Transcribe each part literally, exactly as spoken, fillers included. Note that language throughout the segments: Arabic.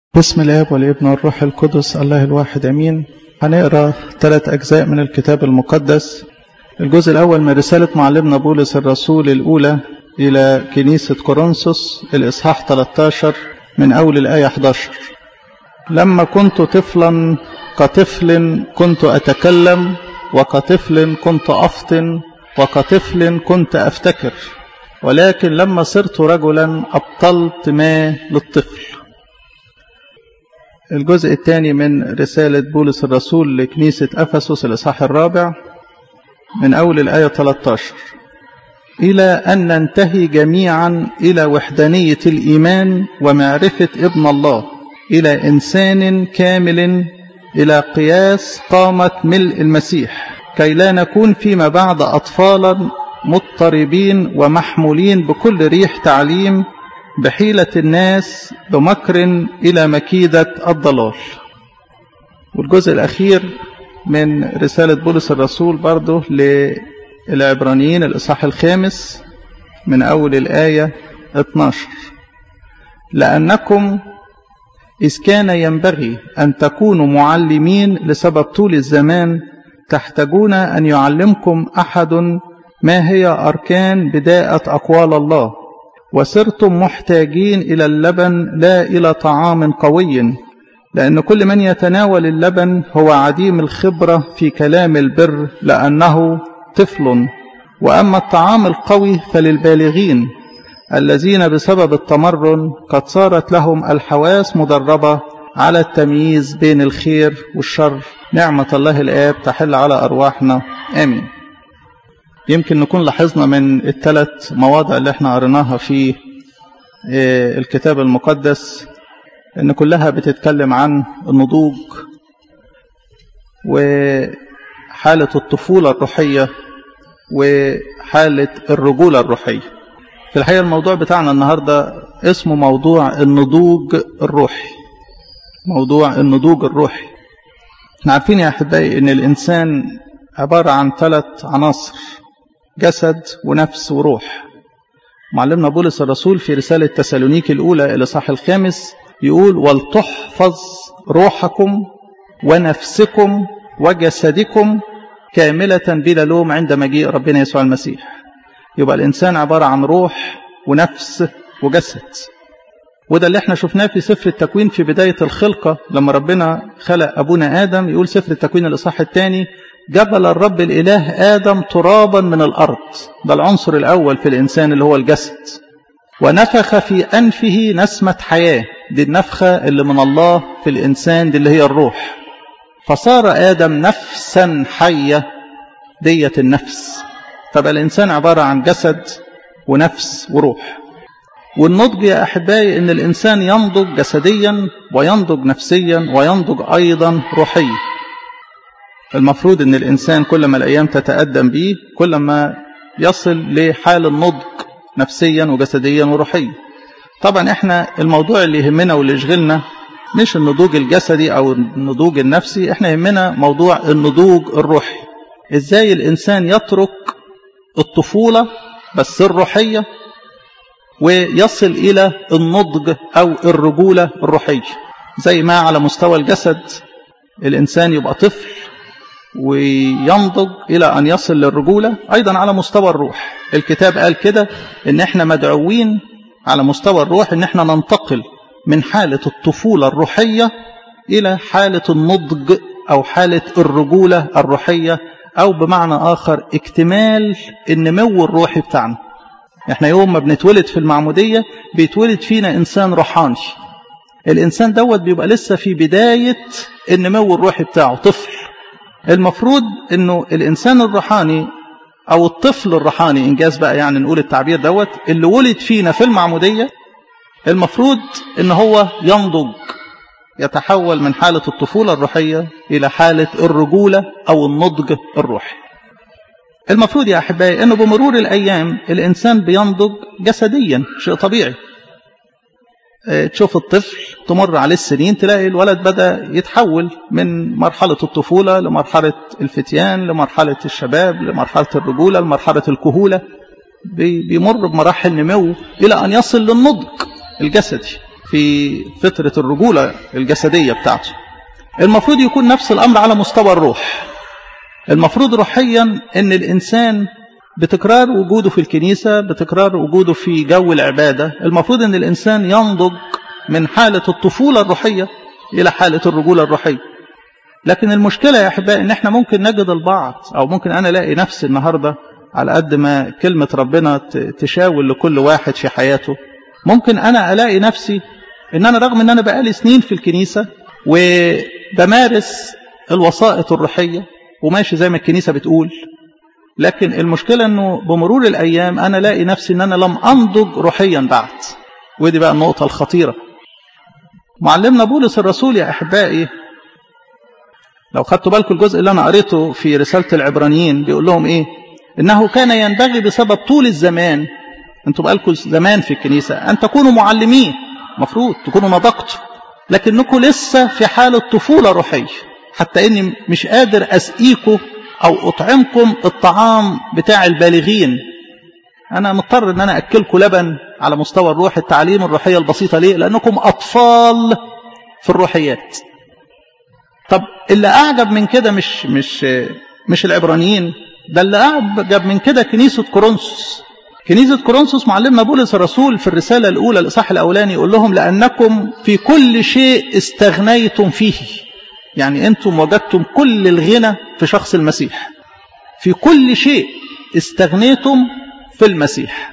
بسم الآب والابن والروح القدس الله الواحد أمين. هنقرأ ثلاث أجزاء من الكتاب المقدس. الجزء الأول من رسالة معلمنا بولس الرسول الأولى إلى كنيسة كورنثوس، الإصحاح ثلاثة عشر من أول الآية أحد عشر. لما كنت طفلا كطفل كنت أتكلم، وكطفل كنت أفطن، وكطفل كنت أفتكر، ولكن لما صرت رجلا أبطلت ما للطفل. الجزء الثاني من رسالة بولس الرسول لكنيسة أفسس، الإصحاح الرابع من أول الآية ثلاثة عشر: إلى أن ننتهي جميعا إلى وحدانية الإيمان ومعرفة ابن الله، إلى إنسان كامل، إلى قياس قامة ملء المسيح، كي لا نكون فيما بعد أطفالا مضطربين ومحمولين بكل ريح تعليم بحيلة الناس بمكر إلى مكيدة الضلال. والجزء الأخير من رسالة بولس الرسول برضه للعبرانيين، الإصحاح الخامس من أول الآية اثنتا عشرة: لأنكم إذ كان ينبغي أن تكونوا معلمين لسبب طول الزمان، تحتاجون أن يعلمكم أحد ما هي أركان بداءة أقوال الله، وصرتم محتاجين إلى اللبن لا إلى طعام قوي، لأن كل من يتناول اللبن هو عديم الخبرة في كلام البر، لأنه طفل. وأما الطعام القوي فللبالغين الذين بسبب التمرن قد صارت لهم الحواس مدربة على التمييز بين الخير والشر. نعمة الله الآب تحل على أرواحنا، آمين. يمكن نكون لاحظنا من الثلاث مواضع اللي احنا قريناها في الكتاب المقدس ان كلها بتتكلم عن النضوج وحالة الطفولة الروحية وحالة الرجولة الروحية. في الحقيقة الموضوع بتاعنا النهاردة اسمه موضوع النضوج الروحي. موضوع النضوج الروحي. احنا عارفين يا أحبائي ان الإنسان عبارة عن ثلاث عناصر: جسد ونفس وروح. معلمنا بولس الرسول في رسالة تسالونيكي الأولى الإصحاح الخامس يقول: ولتحفظ روحكم ونفسكم وجسدكم كاملة بلا لوم عند مجيء ربنا يسوع المسيح. يبقى الإنسان عبارة عن روح ونفس وجسد. وده اللي احنا شفناه في سفر التكوين في بداية الخلقة، لما ربنا خلق أبونا آدم. يقول سفر التكوين الإصحاح الثاني: جبل الرب الإله آدم ترابا من الأرض. ده العنصر الأول في الإنسان اللي هو الجسد. ونفخ في أنفه نسمة حياة. دي النفخة اللي من الله في الإنسان، دي اللي هي الروح. فصار آدم نفسا حية، دية النفس. فبقى الإنسان عبارة عن جسد ونفس وروح. والنضج يا أحبائي إن الإنسان ينضج جسديا وينضج نفسيا وينضج أيضا روحيا. المفروض ان الانسان كل ما الايام تتقدم به كل ما يصل لحال النضج نفسيا وجسديا وروحيا. طبعا احنا الموضوع اللي يهمنا واللي يشغلنا مش النضوج الجسدي او النضوج النفسي، احنا يهمنا موضوع النضوج الروحي. ازاي الانسان يترك الطفولة بس الروحية ويصل الى النضج او الرجولة الروحية. زي ما على مستوى الجسد الانسان يبقى طفل وينضج إلى أن يصل للرجولة، أيضا على مستوى الروح الكتاب قال كده إن إحنا مدعوين على مستوى الروح إن إحنا ننتقل من حالة الطفولة الروحية إلى حالة النضج أو حالة الرجولة الروحية، أو بمعنى آخر اكتمال النمو الروحي بتاعنا. إحنا يوم ما بنتولد في المعمودية بيتولد فينا إنسان روحاني. الإنسان دوت بيبقى لسه في بداية النمو الروحي بتاعه، طفل. المفروض انه الانسان الروحاني او الطفل الروحاني انجاز بقى يعني نقول التعبير دوت اللي ولد فينا في المعمودية، المفروض ان هو ينضج، يتحول من حالة الطفولة الروحية الى حالة الرجولة او النضج الروحي. المفروض يا احبائي انه بمرور الايام الانسان بينضج جسديا، شيء طبيعي. تشوف الطفل تمر عليه السنين تلاقي الولد بدأ يتحول من مرحلة الطفولة لمرحلة الفتيان لمرحلة الشباب لمرحلة الرجولة لمرحلة الكهولة. بيمر بمراحل نمو إلى أن يصل للنضج الجسدي. في فترة الرجولة الجسدية بتاعته. المفروض يكون نفس الأمر على مستوى الروح. المفروض روحيا أن الإنسان بتكرار وجوده في الكنيسة، بتكرار وجوده في جو العبادة، المفروض أن الإنسان ينضج من حالة الطفولة الروحية إلى حالة الرجولة الروحية. لكن المشكلة يا أحبائي أن احنا ممكن نجد البعض، أو ممكن أنا ألاقي نفسي النهاردة على قد ما كلمة ربنا تشاول لكل واحد في حياته، ممكن أنا ألاقي نفسي أن أنا رغم أن أنا بقالي سنين في الكنيسة وبمارس الوسائط الروحية وماشي زي ما الكنيسة بتقول، لكن المشكلة أنه بمرور الأيام أنا لاقي نفسي أن أنا لم أنضج روحيا بعد. ودي بقى النقطة الخطيرة. معلمنا بولس الرسول يا أحبائي لو خدتوا بالكم الجزء اللي أنا قريته في رسالة العبرانيين بيقول لهم إيه؟ إنه كان ينبغي بسبب طول الزمان، أنتوا بقالكم زمان في الكنيسة، أن تكونوا معلمين، مفروض تكونوا نضجتوا، لكنكم لسه في حالة طفولة روحية، حتى إني مش قادر أسقيكم أو أطعمكم الطعام بتاع البالغين. أنا مضطر أن أنا أكلكم لبن على مستوى الروح، التعليم الروحية البسيطة. ليه؟ لأنكم أطفال في الروحيات. طب اللي أعجب من كده مش مش مش العبرانيين، ده اللي أعجب من كده كنيسة كورنثوس. كنيسة كورنثوس معلمنا بولس الرسول في الرسالة الأولى الإصحاح الأولاني يقول لهم لأنكم في كل شيء استغنيتم فيه، يعني أنتم وجدتم كل الغنى في شخص المسيح. في كل شيء استغنيتم في المسيح،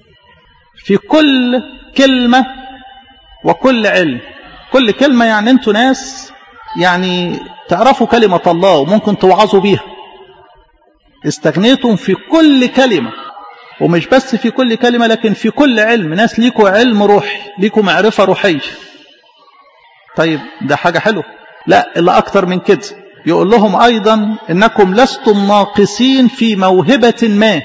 في كل كلمة وكل علم. كل كلمة يعني أنتم ناس يعني تعرفوا كلمة الله وممكن توعظوا بيها. استغنيتم في كل كلمة، ومش بس في كل كلمة لكن في كل علم، ناس ليكوا علم روحي، ليكوا معرفة روحية. طيب ده حاجة حلوة. لا، اللي أكتر من كده يقول لهم أيضا إنكم لستم ناقصين في موهبة ما.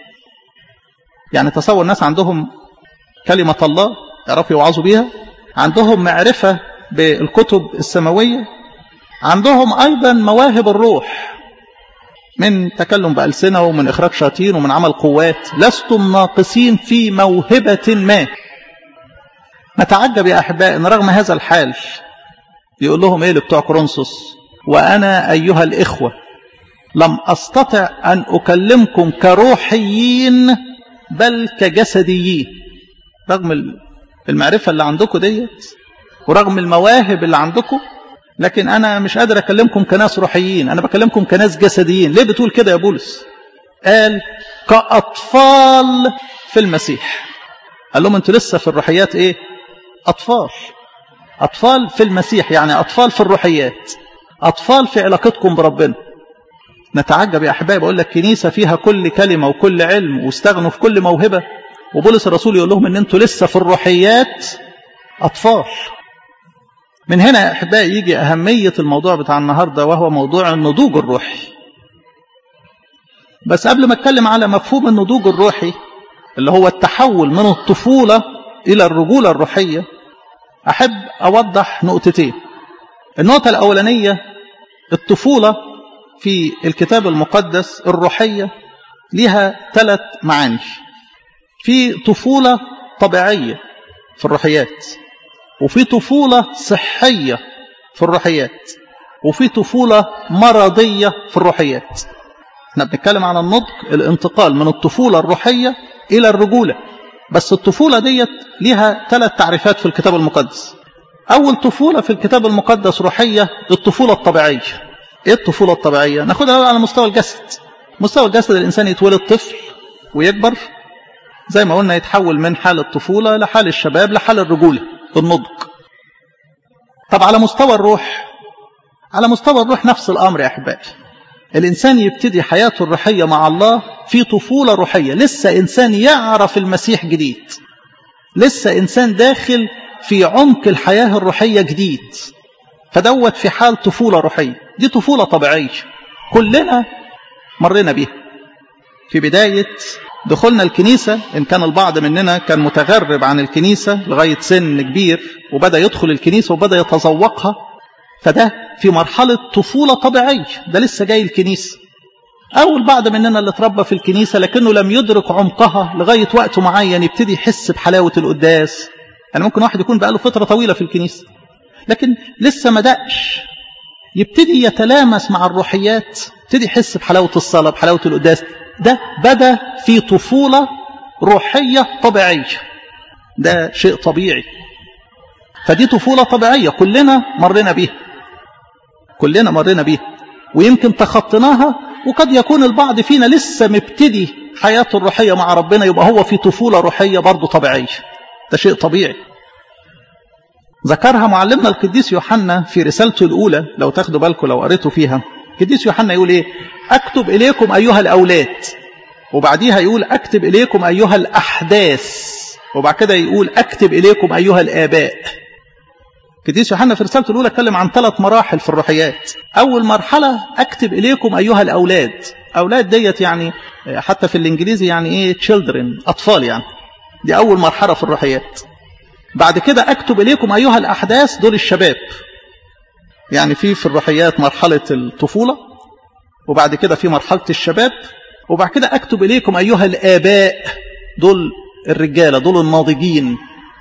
يعني تصور ناس عندهم كلمة الله يعرفوا يوعظوا بيها، عندهم معرفة بالكتب السماوية، عندهم أيضا مواهب الروح من تكلم بألسنة ومن إخراج شياطين ومن عمل قوات. لستم ناقصين في موهبة ما. نتعجب يا أحباء أن رغم هذا الحال يقول لهم إيه لبتوع كورنثوس؟ وأنا أيها الإخوة لم أستطع أن أكلمكم كروحيين بل كجسديين. رغم المعرفة اللي عندكم ديت ورغم المواهب اللي عندكم، لكن أنا مش قادر أكلمكم كناس روحيين، أنا بكلمكم كناس جسديين. ليه بتقول كده يا بولس؟ قال كأطفال في المسيح. قال لهم أنتوا لسه في الروحيات إيه؟ أطفال. أطفال في المسيح، يعني أطفال في الروحيات، أطفال في علاقتكم بربنا. نتعجب يا أحبائي، بقول لك كنيسة فيها كل كلمة وكل علم واستغنوا في كل موهبة، وبولس الرسول يقول لهم أن أنتوا لسه في الروحيات أطفال. من هنا يا أحبائي يجي أهمية الموضوع بتاع النهاردة، وهو موضوع النضوج الروحي. بس قبل ما أتكلم على مفهوم النضوج الروحي اللي هو التحول من الطفولة إلى الرجولة الروحية، أحب أوضح نقطتين. النقطة الأولانية، الطفولة في الكتاب المقدس الروحية لها ثلاث معاني. في طفولة طبيعية في الروحيات، وفي طفولة صحية في الروحيات، وفي طفولة مرضية في الروحيات. احنا بنتكلم عن النضج، الانتقال من الطفولة الروحية إلى الرجولة. بس الطفولة ديت ليها ثلاث تعريفات في الكتاب المقدس. أول طفولة في الكتاب المقدس روحية الطفولة الطبيعية. إيه الطفولة الطبيعية؟ ناخدها على مستوى الجسد. مستوى الجسد الإنسان يتولد طفل ويكبر، زي ما قلنا يتحول من حال الطفولة لحال الشباب لحال الرجولة النضج. طب على مستوى الروح، على مستوى الروح نفس الأمر يا أحبائي. الإنسان يبتدي حياته الروحية مع الله في طفولة روحية، لسه إنسان يعرف المسيح جديد، لسه إنسان داخل في عمق الحياة الروحية جديد، فدوت في حال طفولة روحية. دي طفولة طبيعية كلنا مرينا بيها. في بداية دخلنا الكنيسة، إن كان البعض مننا كان متغرب عن الكنيسة لغاية سن كبير وبدأ يدخل الكنيسة وبدأ يتذوقها، فده في مرحلة طفولة طبيعية، ده لسه جاي الكنيسة. أو البعض مننا اللي اتربى في الكنيسة لكنه لم يدرك عمقها لغاية وقت معين يبتدي يحس بحلاوة القداس، يعني ممكن واحد يكون بقاله فترة طويلة في الكنيسة لكن لسه ما دقش يبتدي يتلامس مع الروحيات، يبتدي يحس بحلاوة الصلاة بحلاوة القداس. ده بدأ في طفولة روحية طبيعية، ده شيء طبيعي. فدي طفولة طبيعية كلنا مرينا بيها، كلنا مرينا بيها ويمكن تخطيناها، وقد يكون البعض فينا لسه مبتدي حياته الروحية مع ربنا، يبقى هو في طفولة روحية برضه طبيعية، ده شيء طبيعي. ذكرها معلمنا القديس يوحنا في رسالته الأولى، لو تاخدوا بالكم لو قريتوا فيها. القديس يوحنا يقول إيه؟ أكتب إليكم أيها الأولاد، وبعديها يقول أكتب إليكم أيها الأحداث، وبعد كده يقول أكتب إليكم أيها الآباء. القديس يوحنا في رسالته الأولى اتكلم عن ثلاث مراحل في الروحيات. أول مرحلة أكتب إليكم أيها الأولاد، أولاد ديت يعني حتى في الإنجليزي يعني إيه children، أطفال يعني، دي أول مرحلة في الروحيات. بعد كده أكتب إليكم أيها الأحداث، دول الشباب، يعني في في الروحيات مرحلة الطفولة، وبعد كده في مرحلة الشباب، وبعد كده أكتب إليكم أيها الآباء، دول الرجالة، دول الناضجين.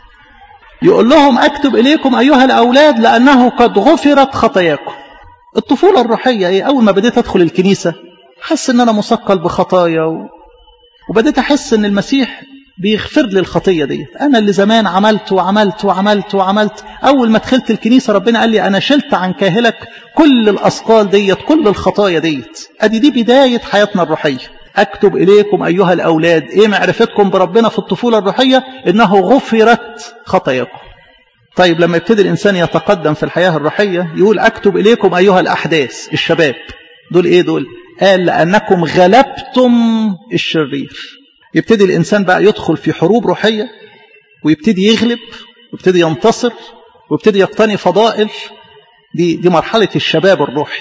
يقول لهم أكتب إليكم أيها الأولاد لأنه قد غفرت خطاياكم. الطفولة الروحية إيه؟ أول ما بديت أدخل الكنيسة حس أن أنا مثقل بخطايا و... وبديت أحس أن المسيح بيغفر لي الخطية دي، أنا اللي زمان عملت وعملت وعملت وعملت. أول ما دخلت الكنيسة ربنا قال لي أنا شلت عن كاهلك كل الأثقال ديت، كل الخطايا ديت. أدي دي بداية حياتنا الروحية. أكتب إليكم أيها الأولاد، إيه معرفتكم بربنا في الطفولة الروحية؟ إنه غفرت خطاياكم. طيب لما يبتدي الإنسان يتقدم في الحياة الروحية يقول أكتب إليكم أيها الأحداث، الشباب، دول إيه دول؟ قال لأنكم غلبتم الشرير. يبتدي الإنسان بقى يدخل في حروب روحية، ويبتدي يغلب، ويبتدي ينتصر، ويبتدي يقتني فضائل. دي دي مرحلة الشباب الروحي.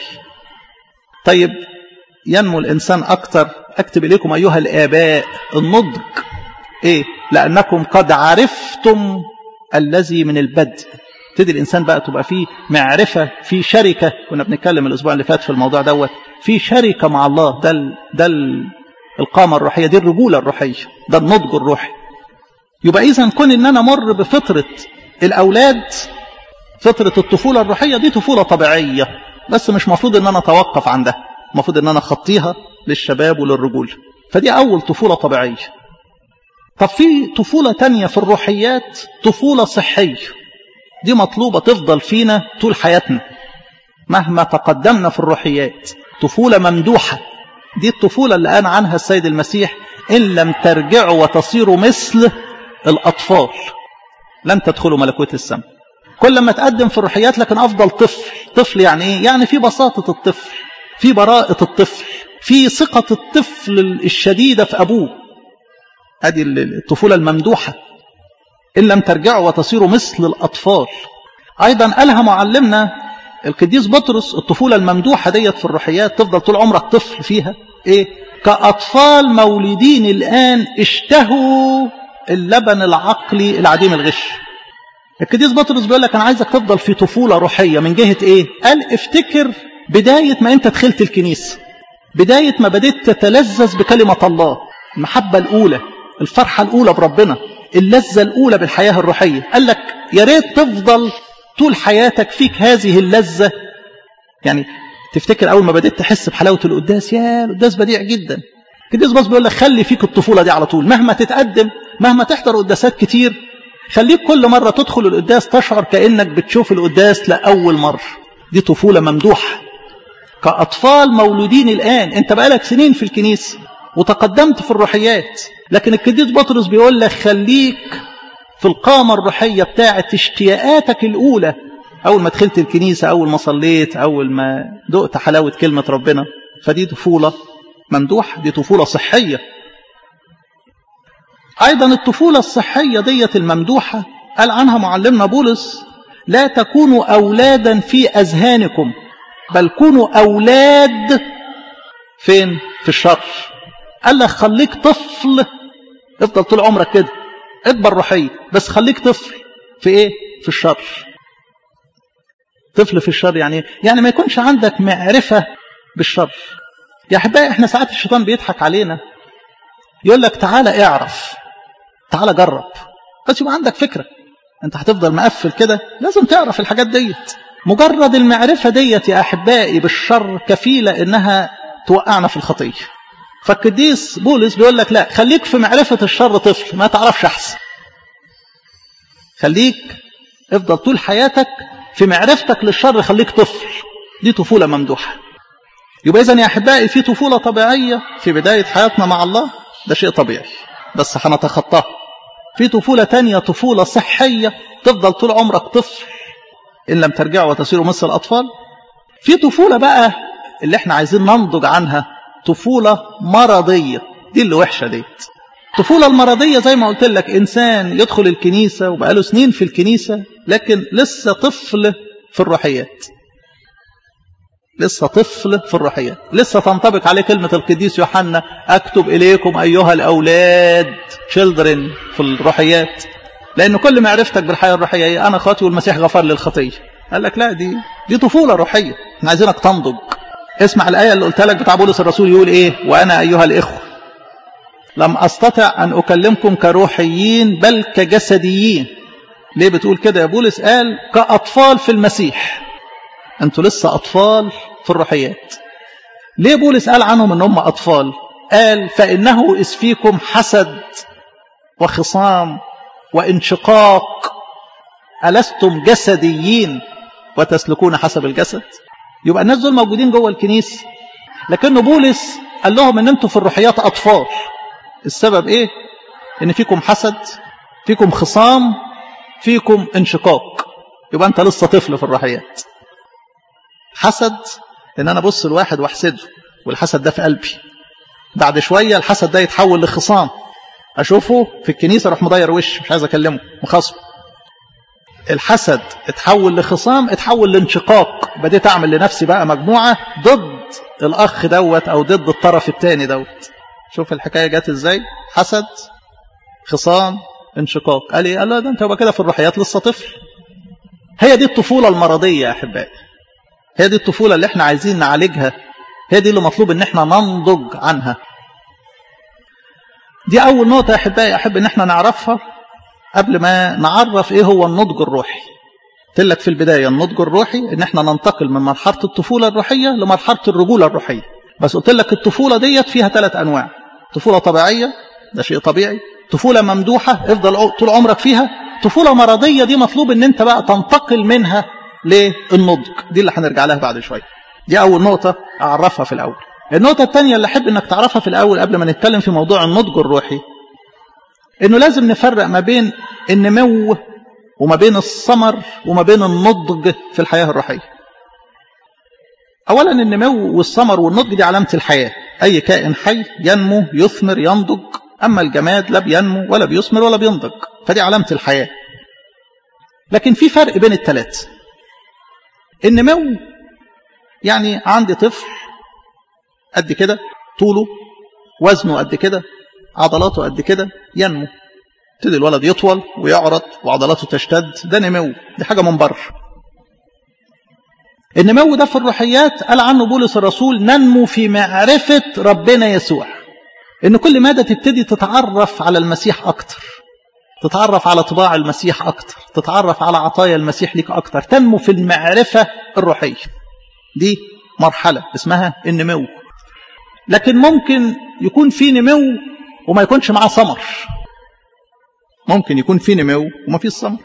طيب ينمو الإنسان أكتر، أكتب إليكم أيها الآباء، النضج. إيه؟ لأنكم قد عرفتم الذي من البدء. ابتدي الإنسان بقى تبقى فيه معرفة، في شركة. كنا بنتكلم الأسبوع اللي فات في الموضوع دوت، في شركة مع الله. ده ال ده ال القامة الروحية، دي الرجولة الروحية، ده النضج الروحي. يبقى إذن كون إن أنا مر بفترة الأولاد، فترة الطفولة الروحية، دي طفولة طبيعية، بس مش مفروض إن أنا أتوقف عندها، مفروض إن أنا أخطيها للشباب وللرجول. فدي أول طفولة طبيعية. طب في طفولة تانية في الروحيات، طفولة صحية. دي مطلوبة تفضل فينا طول حياتنا مهما تقدمنا في الروحيات. طفولة ممدوحة، دي الطفولة اللي قال عنها السيد المسيح إن لم ترجعوا وتصيروا مثل الأطفال لن تدخلوا ملكوت السماء. كل ما تقدم في الروحيات لكن أفضل طفل. طفل يعني إيه؟ يعني في بساطة الطفل، في براءة الطفل، في ثقة الطفل الشديدة في أبوه. هذه الطفولة الممدوحة. إن لم ترجعوا وتصيروا مثل الأطفال. أيضا قالها معلمنا القديس بطرس، الطفولة الممدوحة ديت في الروحيات تفضل طول عمرك طفل فيها. إيه؟ كأطفال مولودين الآن اشتهوا اللبن العقلي العديم الغش. القديس بطرس بيقول لك أنا عايزك تفضل في طفولة روحية. من جهة إيه؟ قال افتكر بداية ما أنت دخلت الكنيسة، بداية ما بديت تتلذذ بكلمة الله، المحبة الأولى، الفرحة الأولى بربنا، اللذة الأولى بالحياة الروحية. قال لك يا ريت تفضل طول حياتك فيك هذه اللذة. يعني تفتكر أول ما بديت تحس بحلاوة القداس، يا القداس بديع جدا. القديس بس بيقول لك خلي فيك الطفولة دي على طول، مهما تتقدم، مهما تحضر قداسات كتير، خليك كل مرة تدخل القداس تشعر كأنك بتشوف القداس لأول مرة. دي طفولة ممدوحة. كأطفال مولودين الآن. أنت بقالك سنين في الكنيسة وتقدمت في الروحيات، لكن القديس بطرس بيقول لك خليك في القامة الروحية بتاعة اشتياقاتك الأولى، أول ما دخلت الكنيسة، أول ما صليت، أول ما دقت حلاوة كلمة ربنا. فدي طفولة ممدوحة، دي طفولة صحية. أيضا الطفولة الصحية ديت الممدوحة قال عنها معلمنا بولس لا تكونوا أولادا في أذهانكم بل كونوا أولاد فين؟ في الشر. قال لك خليك طفل، افضل طول عمرك كده، اكبر روحيا، بس خليك طفل في ايه؟ في الشر. طفل في الشر يعني يعني ما يكونش عندك معرفة بالشر. يا احبائي احنا ساعات الشيطان بيضحك علينا، يقول لك تعالى اعرف، تعالى جرب، بس يبقى عندك فكرة. انت هتفضل مقفل كده؟ لازم تعرف الحاجات ديت. مجرد المعرفة ديت يا أحبائي بالشر كفيلة إنها توقعنا في الخطية. فالقديس بولس بيقول لك لا، خليك في معرفة الشر طفل، ما تعرفش أحسن. خليك افضل طول حياتك في معرفتك للشر، خليك طفل. دي طفولة ممدوحة. يبقى إذن يا أحبائي في طفولة طبيعية في بداية حياتنا مع الله، ده شيء طبيعي بس هنتخطاه. في طفولة تانية، طفولة صحية، تفضل طول عمرك طفل إن لم ترجعوا وتصيروا مثل الأطفال. في طفولة بقى اللي احنا عايزين ننضج عنها، طفولة مرضية. دي اللي وحشة ديت. الطفولة المرضية زي ما قلت لك، إنسان يدخل الكنيسة وبقاله سنين في الكنيسة لكن لسه طفل في الروحيات، لسه طفل في الروحيات، لسه تنطبق عليه كلمة القديس يوحنا: أكتب إليكم أيها الأولاد children في الروحيات، لأن كل معرفتك بالحياة الروحية هي أنا خاطئ والمسيح غفر لي الخطية. قال لك لا، دي دي طفولة روحية، احنا عايزينك تنضج. اسمع الآية اللي قلت لك بتاع بولس الرسول، يقول إيه؟ وأنا أيها الإخوة لم أستطع أن أكلمكم كروحيين بل كجسديين. ليه بتقول كده يا بولس؟ قال كأطفال في المسيح. أنتوا لسه أطفال في الروحيات. ليه بولس قال عنهم أن هم أطفال؟ قال فإنه إذ فيكم حسد وخصام وانشقاق ألستم جسديين وتسلكون حسب الجسد. يبقى الناس دول موجودين جوه الكنيسة، لكن بولس قال لهم ان انتوا في الروحيات اطفال. السبب ايه؟ ان فيكم حسد، فيكم خصام، فيكم انشقاق. يبقى انت لسه طفل في الروحيات. حسد ان انا ابص لواحد واحسده، والحسد ده في قلبي. بعد شويه الحسد ده يتحول لخصام، اشوفه في الكنيسه اروح مضير وش، مش عايز اكلمه، مخاصمه. الحسد اتحول لخصام، اتحول لانشقاق، بديت اعمل لنفسي بقى مجموعه ضد الاخ دوت او ضد الطرف الثاني دوت. شوف الحكايه جت ازاي؟ حسد، خصام، انشقاق. قال ايه؟ قال له ده انت يبقى كده في الروحيات لسه طفل. هي دي الطفوله المرضيه يا احبائي، هي دي الطفوله اللي احنا عايزين نعالجها، هي دي اللي مطلوب ان احنا ننضج عنها. دي اول نقطه يا احبائي احب ان احنا نعرفها قبل ما نعرف ايه هو النضج الروحي. قلت لك في البدايه النضج الروحي ان احنا ننتقل من مرحله الطفوله الروحيه لمرحله الرجوله الروحيه. بس قلت لك الطفوله ديت فيها ثلاث انواع: طفوله طبيعيه، ده شيء طبيعي، طفوله ممدوحه افضل طول عمرك فيها، طفوله مرضيه دي مطلوب ان انت بقى تنتقل منها للنضج. دي اللي هنرجع لها بعد شويه. دي اول نقطه اعرفها في الاول. النقطه الثانيه اللي احب انك تعرفها في الاول قبل ما نتكلم في موضوع النضج الروحي، انه لازم نفرق ما بين النمو وما بين الثمر وما بين النضج في الحياه الروحيه. اولا النمو والثمر والنضج دي علامه الحياه. اي كائن حي ينمو يثمر ينضج، اما الجماد لا بينمو ولا بيثمر ولا بينضج، فدي علامه الحياه. لكن في فرق بين الثلاثه. النمو يعني عندي طفل قد كده، طوله وزنه قد كده، عضلاته قد كده، ينمو، يبتدي الولد يطول ويعرض وعضلاته تشتد، ده نمو، دي حاجه من بره. النمو ده في الروحيات قال عنه بولس الرسول ننمو في معرفه ربنا يسوع. ان كل ماده تبتدي تتعرف على المسيح اكتر، تتعرف على طباع المسيح اكتر، تتعرف على عطايا المسيح ليك اكتر، تنمو في المعرفه الروحيه. دي مرحله اسمها النمو. لكن ممكن يكون في نمو وما يكونش معاه ثمر. ممكن يكون في نمو وما فيش ثمر.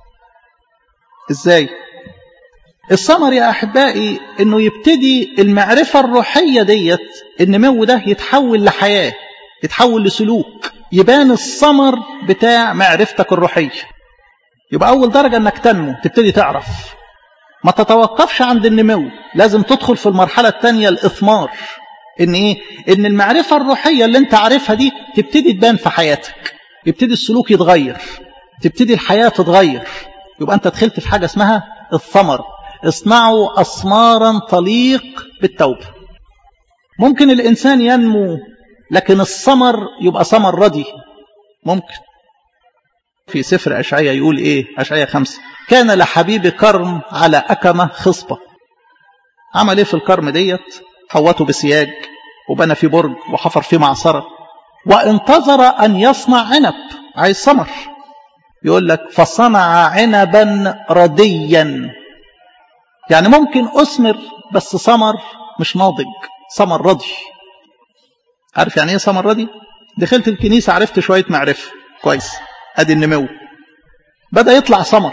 ازاي؟ الثمر يا احبائي انه يبتدي المعرفه الروحيه ديت، النمو ده يتحول لحياه، يتحول لسلوك، يبان الثمر بتاع معرفتك الروحيه. يبقى اول درجه انك تنمو، تبتدي تعرف. ما تتوقفش عند النمو، لازم تدخل في المرحله الثانيه الاثمار. ان ايه؟ ان المعرفه الروحيه اللي انت عارفها دي تبتدي تبان في حياتك، يبتدي السلوك يتغير، تبتدي الحياه تتغير. يبقى انت دخلت في حاجه اسمها الثمر. اصنعوا اثمارا تليق بالتوبه. ممكن الانسان ينمو لكن الثمر يبقى ثمر ردي. ممكن. في سفر اشعياء يقول ايه؟ اشعياء خمسة: كان لحبيب كرم على اكمه خصبه. عمل ايه في الكرم ديت؟ حوته بسياج وبنى في برج وحفر فيه معصره وانتظر ان يصنع عنب. عايز ثمر. يقول لك فصنع عنبا رديا، يعني ممكن أثمر بس ثمر مش ناضج، ثمر ردي. عارف يعني ايه ثمر ردي؟ دخلت الكنيسة عرفت شوية معرفة كويس، ادي النمو، بدأ يطلع ثمر،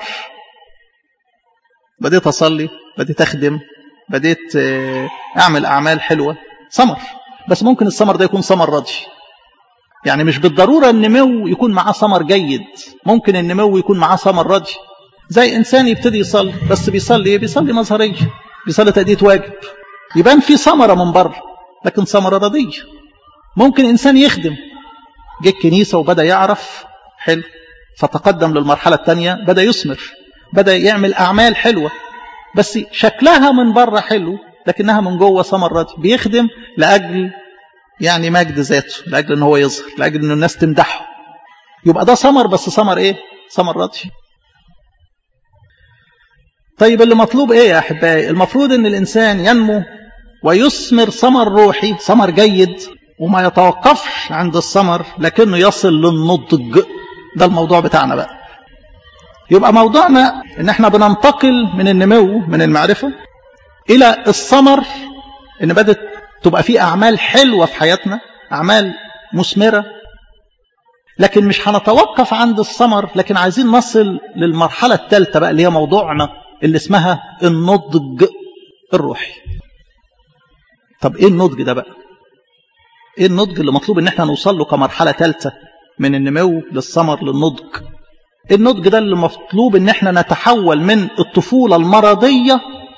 بديت أصلي، بديت أخدم، بديت أعمل أعمال حلوة، ثمر. بس ممكن الثمر ده يكون ثمر ردي، يعني مش بالضرورة النمو يكون معاه ثمر جيد، ممكن النمو يكون معاه ثمر ردي. زي إنسان يبتدي يصلي بس بيصلي إيه؟ بيصلي مظهرية، بيصلي تأدية واجب، يبان في ثمرة من بره لكن ثمرة ردية. ممكن إنسان يخدم، جه الكنيسة وبدأ يعرف حلو، فتقدم للمرحلة الثانية، بدأ يثمر، بدأ يعمل أعمال حلوة، بس شكلها من بره حلو لكنها من جوه ثمر ردي. بيخدم لأجل يعني مجد ذاته، لأجل أنه هو يظهر، لأجل أنه الناس تمدحه، يبقى ده ثمر، بس ثمر إيه؟ ثمر ردي. طيب اللي مطلوب إيه يا أحبائي؟ المفروض أن الإنسان ينمو ويثمر ثمر روحي، ثمر جيد، وما يتوقفش عند الثمر لكنه يصل للنضج. ده الموضوع بتاعنا بقى. يبقى موضوعنا ان احنا بننتقل من النمو من المعرفة الى الثمر، ان بدأت تبقى فيه اعمال حلوة في حياتنا، اعمال مثمرة، لكن مش هنتوقف عند الثمر، لكن عايزين نصل للمرحلة الثالثة بقى اللي هي موضوعنا اللي اسمها النضج الروحي. طب ايه النضج ده بقى؟ ايه النضج اللي مطلوب ان احنا نوصل له كمرحلة ثالثة من النمو للثمر للنضج؟ النضج ده اللي مطلوب ان احنا نتحول من الطفولة المرضية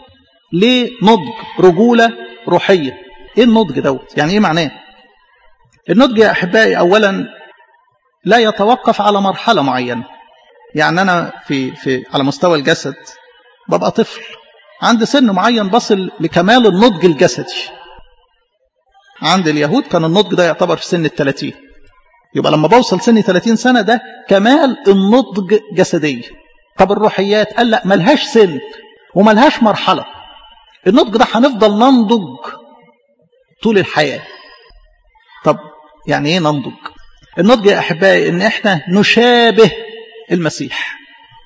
لنضج رجولة روحية. ايه النضج دوت؟ يعني ايه معناه؟ النضج يا احبائي اولا لا يتوقف على مرحلة معينة. يعني انا في في على مستوى الجسد ببقى طفل عند سن معين بصل لكمال النضج الجسدي. عند اليهود كان النضج ده يعتبر في سن الثلاثين، يبقى لما بوصل سن ثلاثين سنة ده كمال النضج جسدي. طب الروحيات قال لا، ملهاش سن وملهاش مرحلة، النضج ده هنفضل ننضج طول الحياة. طب يعني ايه ننضج؟ النضج يا أحبائي ان احنا نشابه المسيح.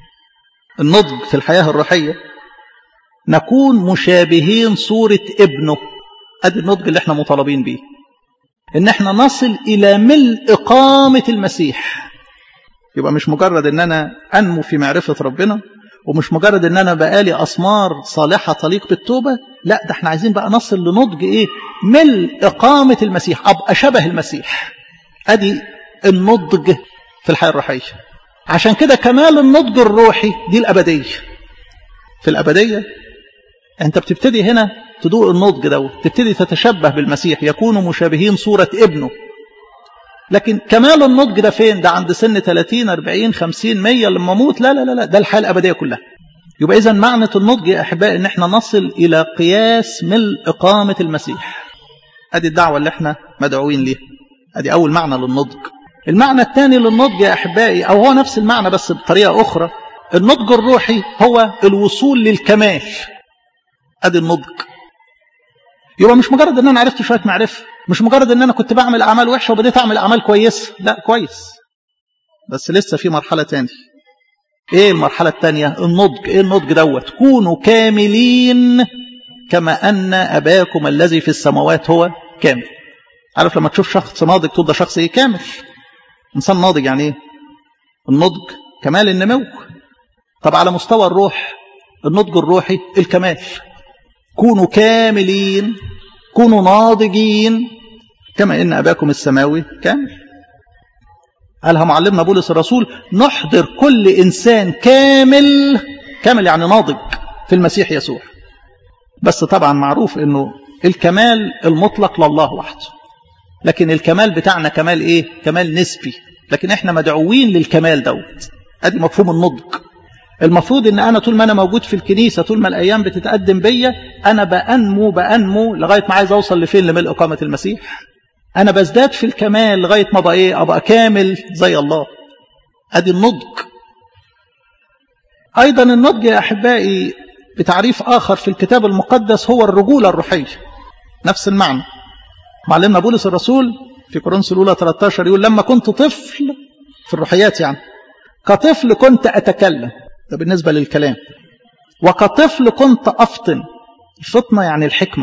النضج في الحياة الروحية نكون مشابهين صورة ابنه. ادي النضج اللي احنا مطالبين بيه، ان احنا نصل الى ملء قامة المسيح. يبقى مش مجرد ان انا انمو في معرفة ربنا، ومش مجرد ان انا بقالي اسمار صالحة تليق بالتوبة، لا ده احنا عايزين بقى نصل لنضج ايه؟ ملء قامة المسيح، ابقى شبه المسيح. ادي النضج في الحياة الروحية. عشان كده كمال النضج الروحي دي الابدية. في الابدية انت بتبتدي هنا تدوق النضج ده، تبتدي تتشبه بالمسيح، يكونوا مشابهين صورة ابنه. لكن كمال النضج ده فين؟ ده عند سن ثلاثين أربعين خمسين مية لما اموت؟ لا لا لا لا، ده الحياة الأبدية كلها. يبقى إذن معنى النضج يا أحبائي إن احنا نصل إلى قياس ملء قامة المسيح. أدي الدعوة اللي احنا مدعوين ليها، أدي أول معنى للنضج. المعنى الثاني للنضج يا أحبائي، أو هو نفس المعنى بس بطريقة أخرى، النضج الروحي هو الوصول للكمال. أدي النضج. يبقى مش مجرد ان انا عرفت شويه معرفه، مش مجرد ان انا كنت بعمل اعمال وحشه وبديت اعمل اعمال كويسه، لا كويس، بس لسه في مرحله ثانيه. ايه المرحله الثانيه؟ النضج. ايه النضج دوت؟ كونوا كاملين كما ان اباكم الذي في السماوات هو كامل. عارف لما تشوف شخص ناضج تقول ده شخص ايه؟ كامل، انسان ناضج. يعني ايه النضج؟ كمال النمو. طب على مستوى الروح، النضج الروحي الكمال. كونوا كاملين، كونوا ناضجين كما إن أباكم السماوي كامل. قالها معلمنا بولس الرسول: نحضر كل إنسان كامل. كامل يعني ناضج في المسيح يسوع. بس طبعا معروف إنه الكمال المطلق لله وحده، لكن الكمال بتاعنا كمال إيه؟ كمال نسبي، لكن إحنا مدعوين للكمال دوت. أدي مفهوم النضج. المفروض ان انا طول ما انا موجود في الكنيسة، طول ما الايام بتتقدم بيا، انا بأنمو بأنمو لغاية ما عايز اوصل لفين؟ لملء قامة المسيح. انا بزداد في الكمال لغاية ما بقى ايه؟ ابقى كامل زي الله. ادي النضج. ايضا النضج يا احبائي بتعريف اخر في الكتاب المقدس هو الرجولة الروحية. نفس المعنى. معلمنا بولس الرسول في كورنثوس الاولى ثلاثة عشر يقول: لما كنت طفل في الروحيات يعني كطفل كنت أتكلم، ده بالنسبة للكلام، وكطفل كنت أفطن، الفطنة يعني الحكمة،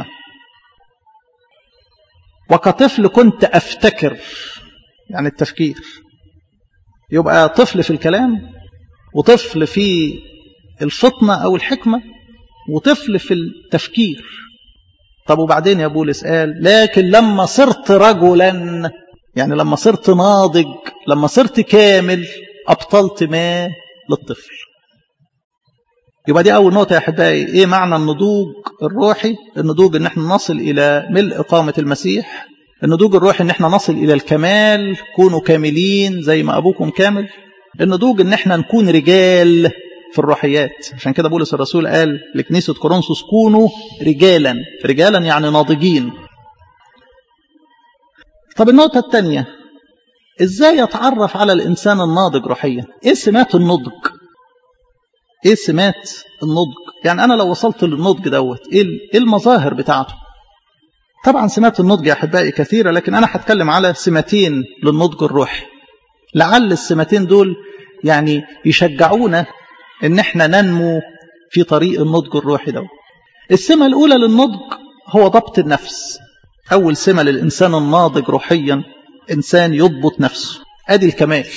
وكطفل كنت أفتكر يعني التفكير. يبقى طفل في الكلام، وطفل في الفطنة أو الحكمة، وطفل في التفكير. طب وبعدين يا بولس قال لكن لما صرت رجلا، يعني لما صرت ناضج، لما صرت كامل، أبطلت ما للطفل. يبقى دي أول نقطة يا أحبائي. إيه معنى النضوج الروحي؟ النضوج إن احنا نصل إلى ملء قامة المسيح. النضوج الروحي إن احنا نصل إلى الكمال، كونوا كاملين زي ما أبوكم كامل. النضوج إن احنا نكون رجال في الروحيات. عشان كده بولس الرسول قال لكنيسة كورنثوس كونوا رجالا، رجالا يعني ناضجين. طب النقطة الثانية، إزاي يتعرف على الإنسان الناضج روحيا؟ إيه سمات النضج؟ إيه سمات النضج؟ يعني أنا لو وصلت للنضج دوت إيه المظاهر بتاعته؟ طبعا سمات النضج يا أحبائي كثيرة، لكن أنا هتكلم على سمتين للنضج الروحي، لعل السمتين دول يعني يشجعونا إن احنا ننمو في طريق النضج الروحي دوت. السمة الأولى للنضج هو ضبط النفس. أول سمة للإنسان الناضج روحيا إنسان يضبط نفسه، أدي الكمال.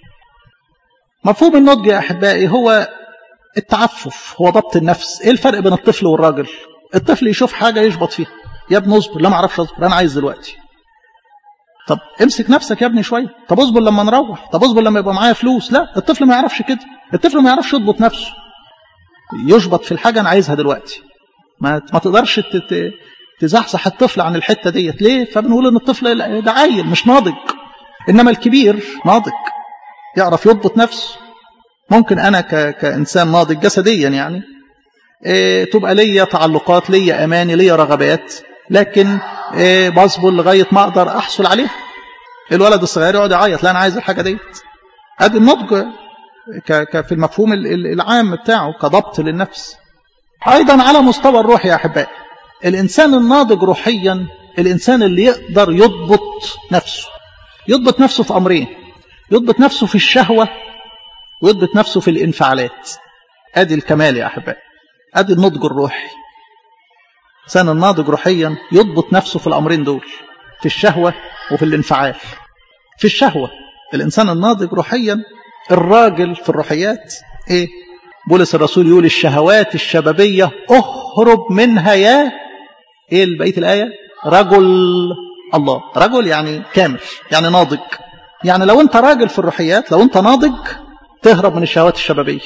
مفهوم النضج يا أحبائي هو التعفف، هو ضبط النفس. إيه الفرق بين الطفل والراجل؟ الطفل يشوف حاجة يشبط فيها، يا ابني اصبر، لا ما اعرفش اصبر، أنا عايز دلوقتي. طب امسك نفسك يا ابني شوية، طب اصبر لما نروح، طب اصبر لما يبقى معايا فلوس. لا، الطفل ما يعرفش كده، الطفل ما يعرفش يضبط نفسه، يشبط في الحاجة أنا عايزها دلوقتي. ما ما تقدرش تزحزح الطفل عن الحتة ديت. ليه؟ فبنقول ان الطفل ده عيل مش ناضج، انما الكبير ناضج يعرف يضبط نفسه. ممكن انا ك... كانسان ناضج جسديا يعني إيه تبقى ليا تعلقات، ليا اماني، ليا رغبات، لكن إيه بصبر لغايه ما اقدر احصل عليها. الولد الصغير يقعد يعيط، لا انا عايز الحاجه ديت. ادي النضج ك... ك... في المفهوم العام بتاعه كضبط للنفس. ايضا على مستوى الروح يا احبائي، الإنسان الناضج روحيا الإنسان اللي يقدر يضبط نفسه. يضبط نفسه في أمرين، يضبط نفسه في الشهوة ويضبط نفسه في الانفعالات. أدي الكمال يا أحبائي، أدي النضج الروحي. الإنسان الناضج روحيا يضبط نفسه في الأمرين دول، في الشهوة وفي الانفعال. في الشهوة الإنسان الناضج روحيا، الراجل في الروحيات إيه؟ بولس الرسول يقول الشهوات الشبابية أهرب منها يا ايه بقيه الايه؟ رجل الله. رجل يعني كامل، يعني ناضج. يعني لو انت راجل في الروحيات، لو انت ناضج، تهرب من الشهوات الشبابيه.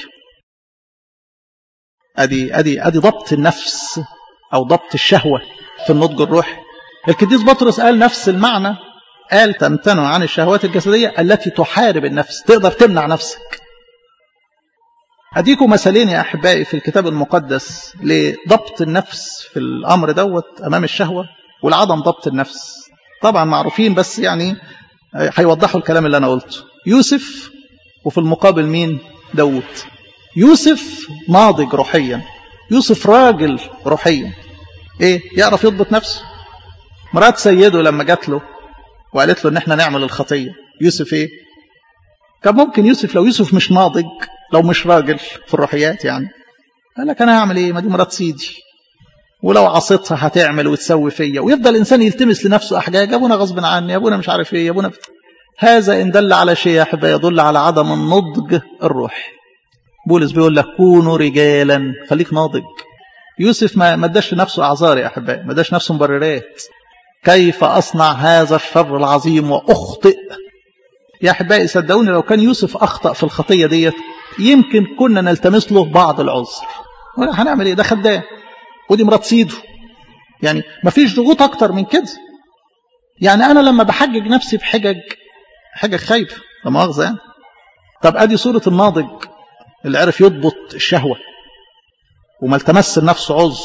ادي ادي ادي ضبط النفس او ضبط الشهوه في النضج الروحي. القديس بطرس قال نفس المعنى، قال تمتنع عن الشهوات الجسديه التي تحارب النفس، تقدر تمنع نفسك. أديكم مثالين يا أحبائي في الكتاب المقدس لضبط النفس في الأمر دوت أمام الشهوة والعدم ضبط النفس. طبعا معروفين بس يعني هيوضحوا الكلام اللي أنا قلته. يوسف وفي المقابل مين؟ داود. يوسف ناضج روحيا، يوسف راجل روحيا. إيه؟ يعرف يضبط نفسه. مرات سيده لما جات له وقالت له إن احنا نعمل الخطية، يوسف إيه؟ كان ممكن يوسف لو يوسف مش ناضج، لو مش راجل في الروحيات يعني، قال لك أنا هعمل إيه؟ ما دي مرات سيدي، ولو عصيتها هتعمل وتسوي فيا، ويفضل الإنسان يلتمس لنفسه أحجاج. أبونا غصب عني، أبونا مش عارف إيه، أبونا. هذا إن دل على شيء يا أحبائي يدل على عدم النضج الروحي. بولس بيقول لك كونوا رجالا، خليك ناضج. يوسف ما ما اداش لنفسه أعذار يا أحبائي، ما اداش نفسه مبررات. كيف أصنع هذا الشر العظيم وأخطئ؟ يا أحبائي صدقوني لو كان يوسف أخطأ في الخطية ديت يمكن كنا نلتمس له بعض العذر. هنعمل إيه؟ ده خدام ودي مرات سيده، يعني ما فيش ضغوط أكتر من كده. يعني أنا لما بحجج نفسي بحجج حجج خايبة لا مؤاخذة يعني. طب أدي صورة الناضج اللي عرف يضبط الشهوة وما التمس لنفسه عذر.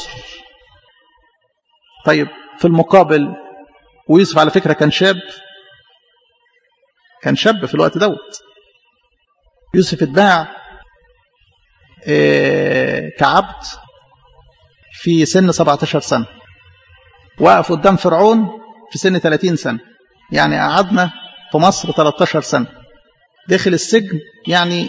طيب في المقابل، ويوسف على فكرة كان شاب، كان شاب في الوقت دوت. يوسف اتباع كعبد في سن سبعة عشر سنة، وقف قدام فرعون في سن ثلاثين سنة، يعني قعدنا في مصر ثلاثة عشر سنة. داخل السجن يعني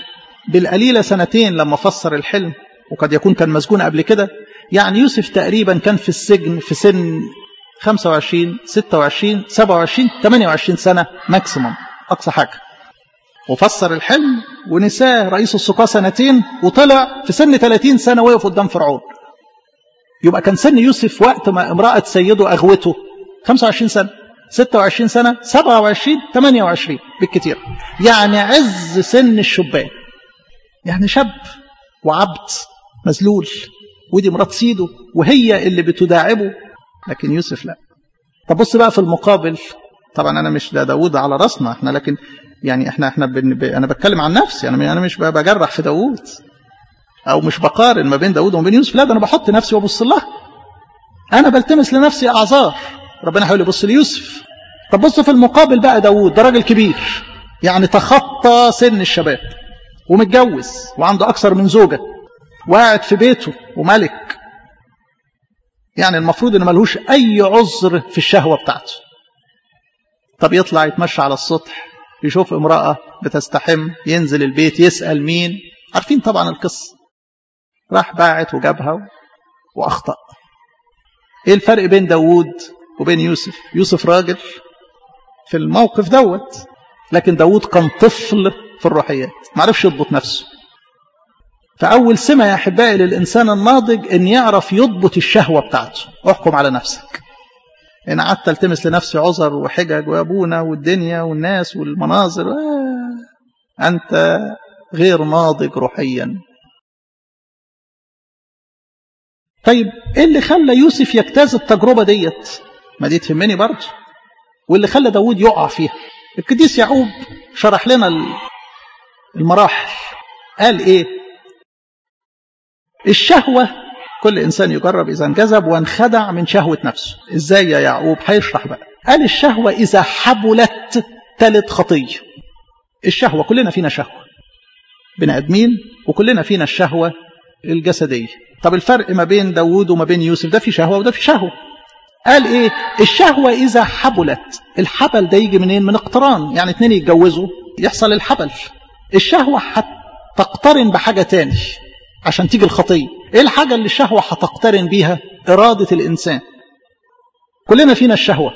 بالقليلة سنتين لما فسر الحلم، وقد يكون كان مسجون قبل كده. يعني يوسف تقريبا كان في السجن في سن خمسة وعشرين ستة وعشرين سبعة وعشرين ثمانية وعشرين سنة ماكسيموم، أقصى حاجة، وفسر الحلم ونساه رئيس السقاة سنتين، وطلع في سن ثلاثين سنة وقف قدام فرعون. يبقى كان سن يوسف وقت ما امرأة سيده أغوته خمسة وعشرين سنة ستة وعشرين سنة سبعة وعشرين ثمانية وعشرين بالكتير، يعني عز سن الشبان، يعني شاب وعبد مذلول، ودي مرات سيده وهي اللي بتداعبه. لكن يوسف لا. طب بص بقى في المقابل، طبعا انا مش ده داود على راسنا احنا، لكن يعني احنا احنا بن... انا بتكلم عن نفسي، انا انا مش بجرح في داود او مش بقارن ما بين داود وما بين يوسف، لا ده انا بحط نفسي وابص لها، انا بلتمس لنفسي اعذار، ربنا حاول يبص ليوسف. طب بص في المقابل بقى داود، ده راجل كبير يعني تخطى سن الشباب، ومتجوز وعنده اكثر من زوجة، وقاعد في بيته وملك، يعني المفروض ان ملهوش اي عذر في الشهوة بتاعته. طب يطلع يتمشى على السطح، يشوف امرأة بتستحم، ينزل البيت يسأل مين، عارفين طبعا القصة، راح باعت وجابها واخطأ. ايه الفرق بين داود وبين يوسف؟ يوسف راجل في الموقف دوت، لكن داود كان طفل في الروحيات، ما عرفش يضبط نفسه. فأول سمة يا أحبائي للإنسان الناضج إن يعرف يضبط الشهوة بتاعته. احكم على نفسك. إن قعدت تلتمس لنفسي عذر وحجج وأبونا والدنيا والناس والمناظر، آه أنت غير ناضج روحيا. طيب إيه اللي خلى يوسف يجتاز التجربة ديت؟ ما دي تهمني برضه. واللي خلى داود يقع فيها، القديس يعقوب شرح لنا المراحل. قال إيه؟ الشهوة كل إنسان يجرب إذا انجذب وانخدع من شهوة نفسه. إزاي يا يعقوب؟ هيشرح بقى. قال الشهوة إذا حبلت تلد خطية. الشهوة كلنا فينا شهوة بني آدمين، وكلنا فينا الشهوة الجسدية. طب الفرق ما بين داود وما بين يوسف، ده في شهوة وده في شهوة. قال إيه؟ الشهوة إذا حبلت. الحبل ده يجي منين؟ من اقتران، يعني اتنين يتجوزوا يحصل الحبل. الشهوة هتقترن بحاجة تاني عشان تيجي الخطية. ايه الحاجة اللي الشهوة هتقترن بيها؟ إرادة الإنسان. كلنا فينا الشهوة.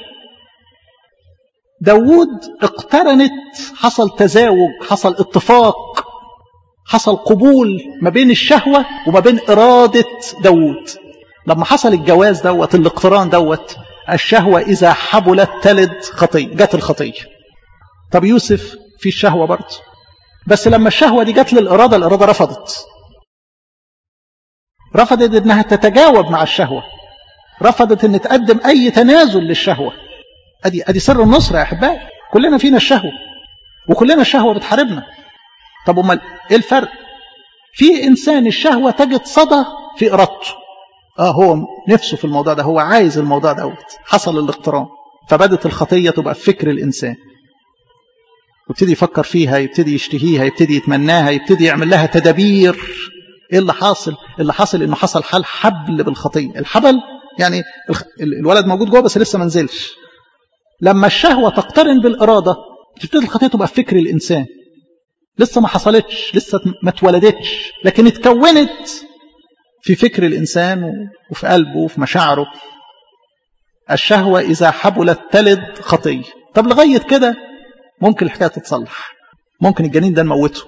داود اقترنت، حصل تزاوج، حصل اتفاق، حصل قبول ما بين الشهوة وما بين إرادة داود. لما حصل الجواز دوت، الاقتران دوت، الشهوة إذا حبلت تلد خطية، جت الخطية. طب يوسف في الشهوة برضه، بس لما الشهوة دي جت للإرادة، الإرادة رفضت. رفضت انها تتجاوب مع الشهوة، رفضت ان تقدم اي تنازل للشهوة. ادي ادي سر النصر يا احبائي. كلنا فينا الشهوة وكلنا الشهوة بتحاربنا. طب امال ايه الفرق؟ في انسان الشهوة تجد صدى في ارادته، اه هو نفسه في الموضوع ده، هو عايز الموضوع دوت، حصل الاقتران، فبدت الخطية تبقى في فكر الانسان، يبتدي يفكر فيها، يبتدي يشتهيها، يبتدي يتمناها، يبتدي يعمل لها تدابير. ايه اللي حاصل؟ اللي حاصل انه حصل حال حبل بالخطيه. الحبل يعني الولد موجود جوه بس لسه ما نزلش. لما الشهوه تقترن بالاراده، تبتدي الخطيه تبقى في فكر الانسان، لسه ما حصلتش، لسه ما اتولدتش، لكن اتكونت في فكر الانسان وفي قلبه وفي مشاعره. الشهوه اذا حبلت تلد خطيه. طب لغايه كده ممكن الحكايه تتصلح، ممكن الجنين ده نموته.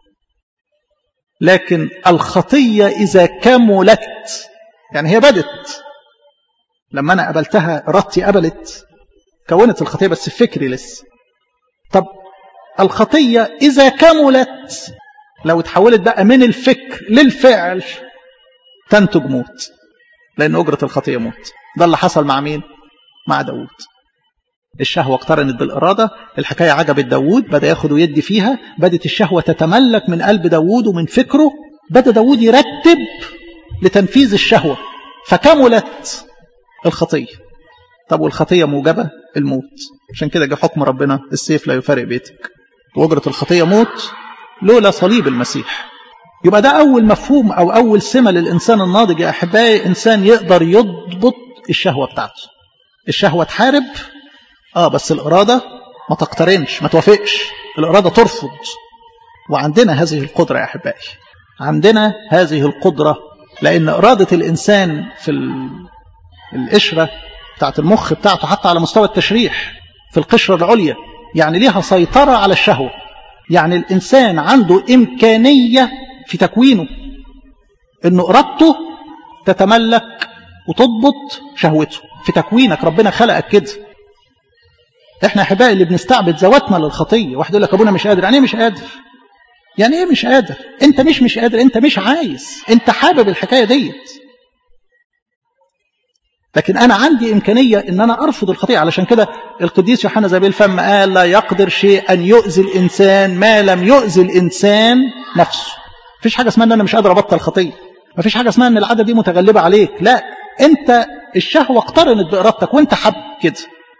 لكن الخطية إذا كملت، يعني هي بدت لما أنا قبلتها، إرادتي قبلت، كونت الخطية بس في فكري لسه. طب الخطية إذا كملت، لو اتحولت بقى من الفكر للفعل، تنتج موت، لأن أجرة الخطية موت. ده اللي حصل مع مين؟ مع داود. الشهوة اقترنت بالإرادة، الحكاية عجبت داود، بدأ ياخد ويدي فيها، بدت الشهوة تتملك من قلب داود ومن فكره، بدأ داود يرتب لتنفيذ الشهوة، فكملت الخطية. طب والخطية موجبة الموت، عشان كده جه حكم ربنا السيف لا يفارق بيتك، وأجرة الخطية موت لولا صليب المسيح. يبقى ده أول مفهوم أو أول سمة للإنسان الناضج يا أحبائي، إنسان يقدر يضبط الشهوة بتاعته. الشهوة تحارب، آه بس الإرادة ما تقترنش، ما توافقش، الإرادة ترفض. وعندنا هذه القدرة يا أحبائي، عندنا هذه القدرة، لأن إرادة الإنسان في القشرة بتاعت المخ بتاعته حتى على مستوى التشريح في القشرة العليا يعني ليها سيطرة على الشهوة. يعني الإنسان عنده إمكانية في تكوينه إنه إرادته تتملك وتضبط شهوته. في تكوينك ربنا خلقك كده. إحنا أحبائي اللي بنستعبد ذواتنا للخطية. واحد يقول لك أبونا مش قادر. يعني إيه مش قادر؟ يعني إيه مش قادر؟ أنت مش مش قادر، أنت مش عايز، أنت حابب الحكاية ديت. لكن أنا عندي إمكانية إن أنا أرفض الخطيئة. علشان كده القديس يوحنا ذبي الفم قال لا يقدر شيء أن يؤذي الإنسان ما لم يؤذي الإنسان نفسه. مفيش حاجة اسمها أن أنا مش قادر أبطل خطية. مفيش حاجة اسمها أن العادة دي متغلبة عليك. لا، أنت الشهوة اقترنت بإرادتك وأنت حب كده.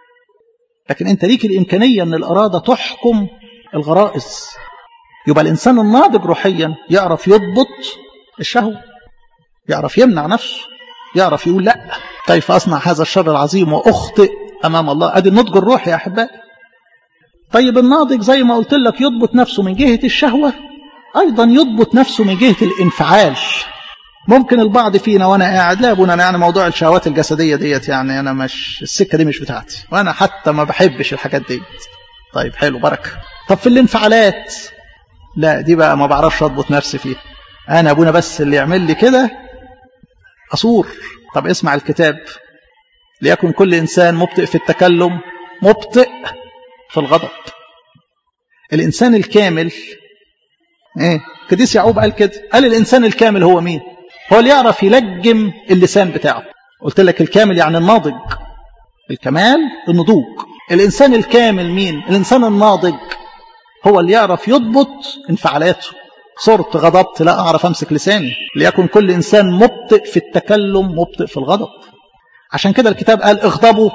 لكن أنت ليك الإمكانية أن الإرادة تحكم الغرائز. يبقى الإنسان الناضج روحيا يعرف يضبط الشهوة، يعرف يمنع نفسه، يعرف يقول لا كيف أصنع هذا الشر العظيم وأخطئ أمام الله. أدي النضج الروحي يا أحبائي. طيب الناضج زي ما قلت لك يضبط نفسه من جهة الشهوة، أيضا يضبط نفسه من جهة الانفعال. ممكن البعض فينا وأنا قاعد لا أبونا أنا يعني موضوع الشهوات الجسدية ديت يعني أنا مش السكة دي مش بتاعتي، وأنا حتى ما بحبش الحاجات ديت. طيب حلو بركة. طب في الانفعالات لا، دي بقى ما بعرفش أضبط نفسي فيها. أنا أبونا بس اللي يعمل لي كده أصور. طب اسمع الكتاب، ليكن كل إنسان مبطئ في التكلم مبطئ في الغضب. الإنسان الكامل إيه؟ قديس يعقوب قال كده، قال الإنسان الكامل هو مين؟ هو اللي يعرف يلجم اللسان بتاعه. قلت لك الكامل يعني الناضج، الكمال النضوج. الإنسان الكامل مين؟ الإنسان الناضج هو اللي يعرف يضبط انفعالاته. صرت غضبت لا أعرف أمسك لساني. ليكن كل إنسان مبطئ في التكلم مبطئ في الغضب. عشان كده الكتاب قال اغضبوا.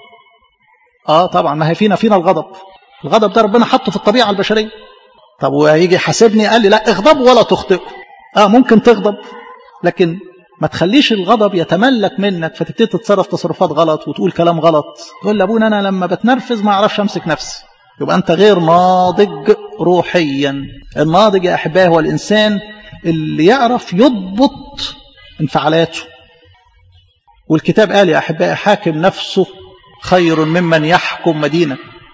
آه طبعا ما هي فينا فينا الغضب. الغضب ده ربنا حطه في الطبيعة البشرية. طب وهيجي يحاسبني قال لي لا اغضبوا ولا تخطئوا. آه ممكن تغضب لكن ما تخليش الغضب يتملك منك فتبتدي تتصرف تصرفات غلط وتقول كلام غلط. تقول لابونا أنا لما بتنرفز ما أعرفش أمسك نفسي. يبقى أنت غير ناضج روحيا. الناضج يا أحبائي هو الإنسان اللي يعرف يضبط انفعالاته. والكتاب قال يا أحبائي حاكم نفسه خير ممن يحكم مدينة.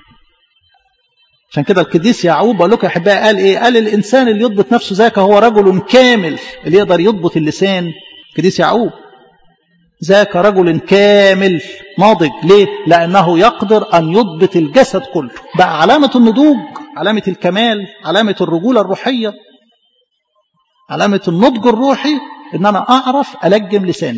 عشان كده القديس يعقوب بقول لكم يا أحبائي قال إيه؟ قال الإنسان اللي يضبط نفسه ذاك هو رجل كامل. اللي يقدر يضبط اللسان القديس يعقوب ذاك رجل كامل ناضج. ليه؟ لأنه يقدر أن يضبط الجسد كله. بقى علامة النضوج، علامة الكمال، علامة الرجولة الروحية، علامة النضج الروحي إن أنا أعرف ألجم لساني.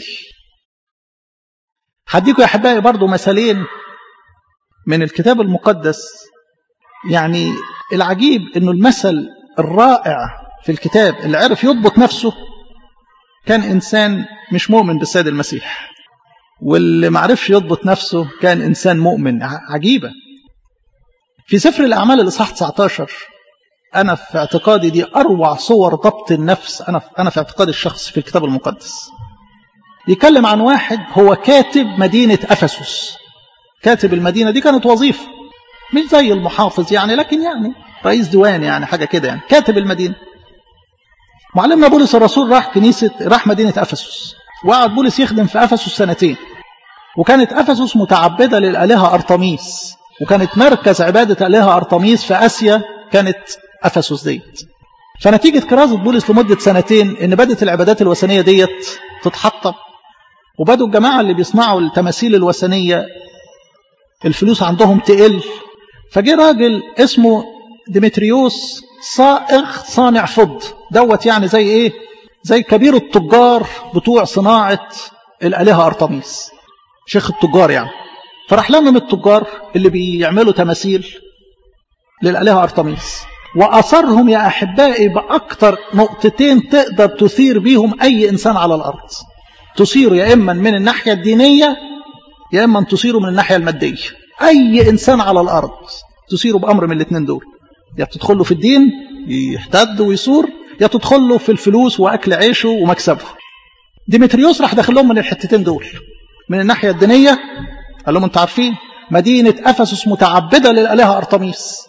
هديكم يا أحبائي برضو مثالين من الكتاب المقدس. يعني العجيب إنه المثل الرائع في الكتاب اللي عرف يضبط نفسه كان إنسان مش مؤمن بالسيد المسيح، واللي معرفش يضبط نفسه كان إنسان مؤمن. عجيبة. في سفر الأعمال الإصحاح تسعة عشر أنا في اعتقادي دي أروع صور ضبط النفس. أنا أنا في اعتقادي الشخص في الكتاب المقدس. يتكلم عن واحد هو كاتب مدينة أفسس. كاتب المدينة دي كانت وظيفة مش زي المحافظ يعني، لكن يعني رئيس ديوان يعني حاجة كده يعني. كاتب المدينة. معلمنا بولس الرسول راح كنيسة راح مدينة أفسس، وقعد بولس يخدم في أفسس سنتين. وكانت أفسس متعبدة للآلهة أرطميس، وكانت مركز عبادة آلهة أرطميس في آسيا كانت أفسس ديت. فنتيجة كرازة بولس لمدة سنتين إن بدت العبادات الوثنية ديت تتحطم، وبدوا الجماعة اللي بيصنعوا التماثيل الوثنية الفلوس عندهم تقل. فجي راجل اسمه ديمتريوس صائغ صانع فض دوت، يعني زي ايه؟ زي كبير التجار بتوع صناعة الآلهة أرطميس، شيخ التجار يعني. فراح لهم التجار اللي بيعملوا تماثيل للآلهة أرطميس، وأثرهم يا أحبائي بأكتر نقطتين تقدر تثير بيهم أي إنسان على الأرض. تصير يا إما من الناحية الدينية يا إما تصيره من الناحية المادية. أي إنسان على الأرض تصيره بأمر من الاثنين دول، يا تدخله في الدين يحتد ويصور، يا تدخله في الفلوس وأكل عيشه ومكسبه. ديمتريوس راح داخل لهم من الحتتين دول. من الناحية الدينية قال لهم انتوا عارفين مدينة أفسس متعبدة للآلهة أرطميس،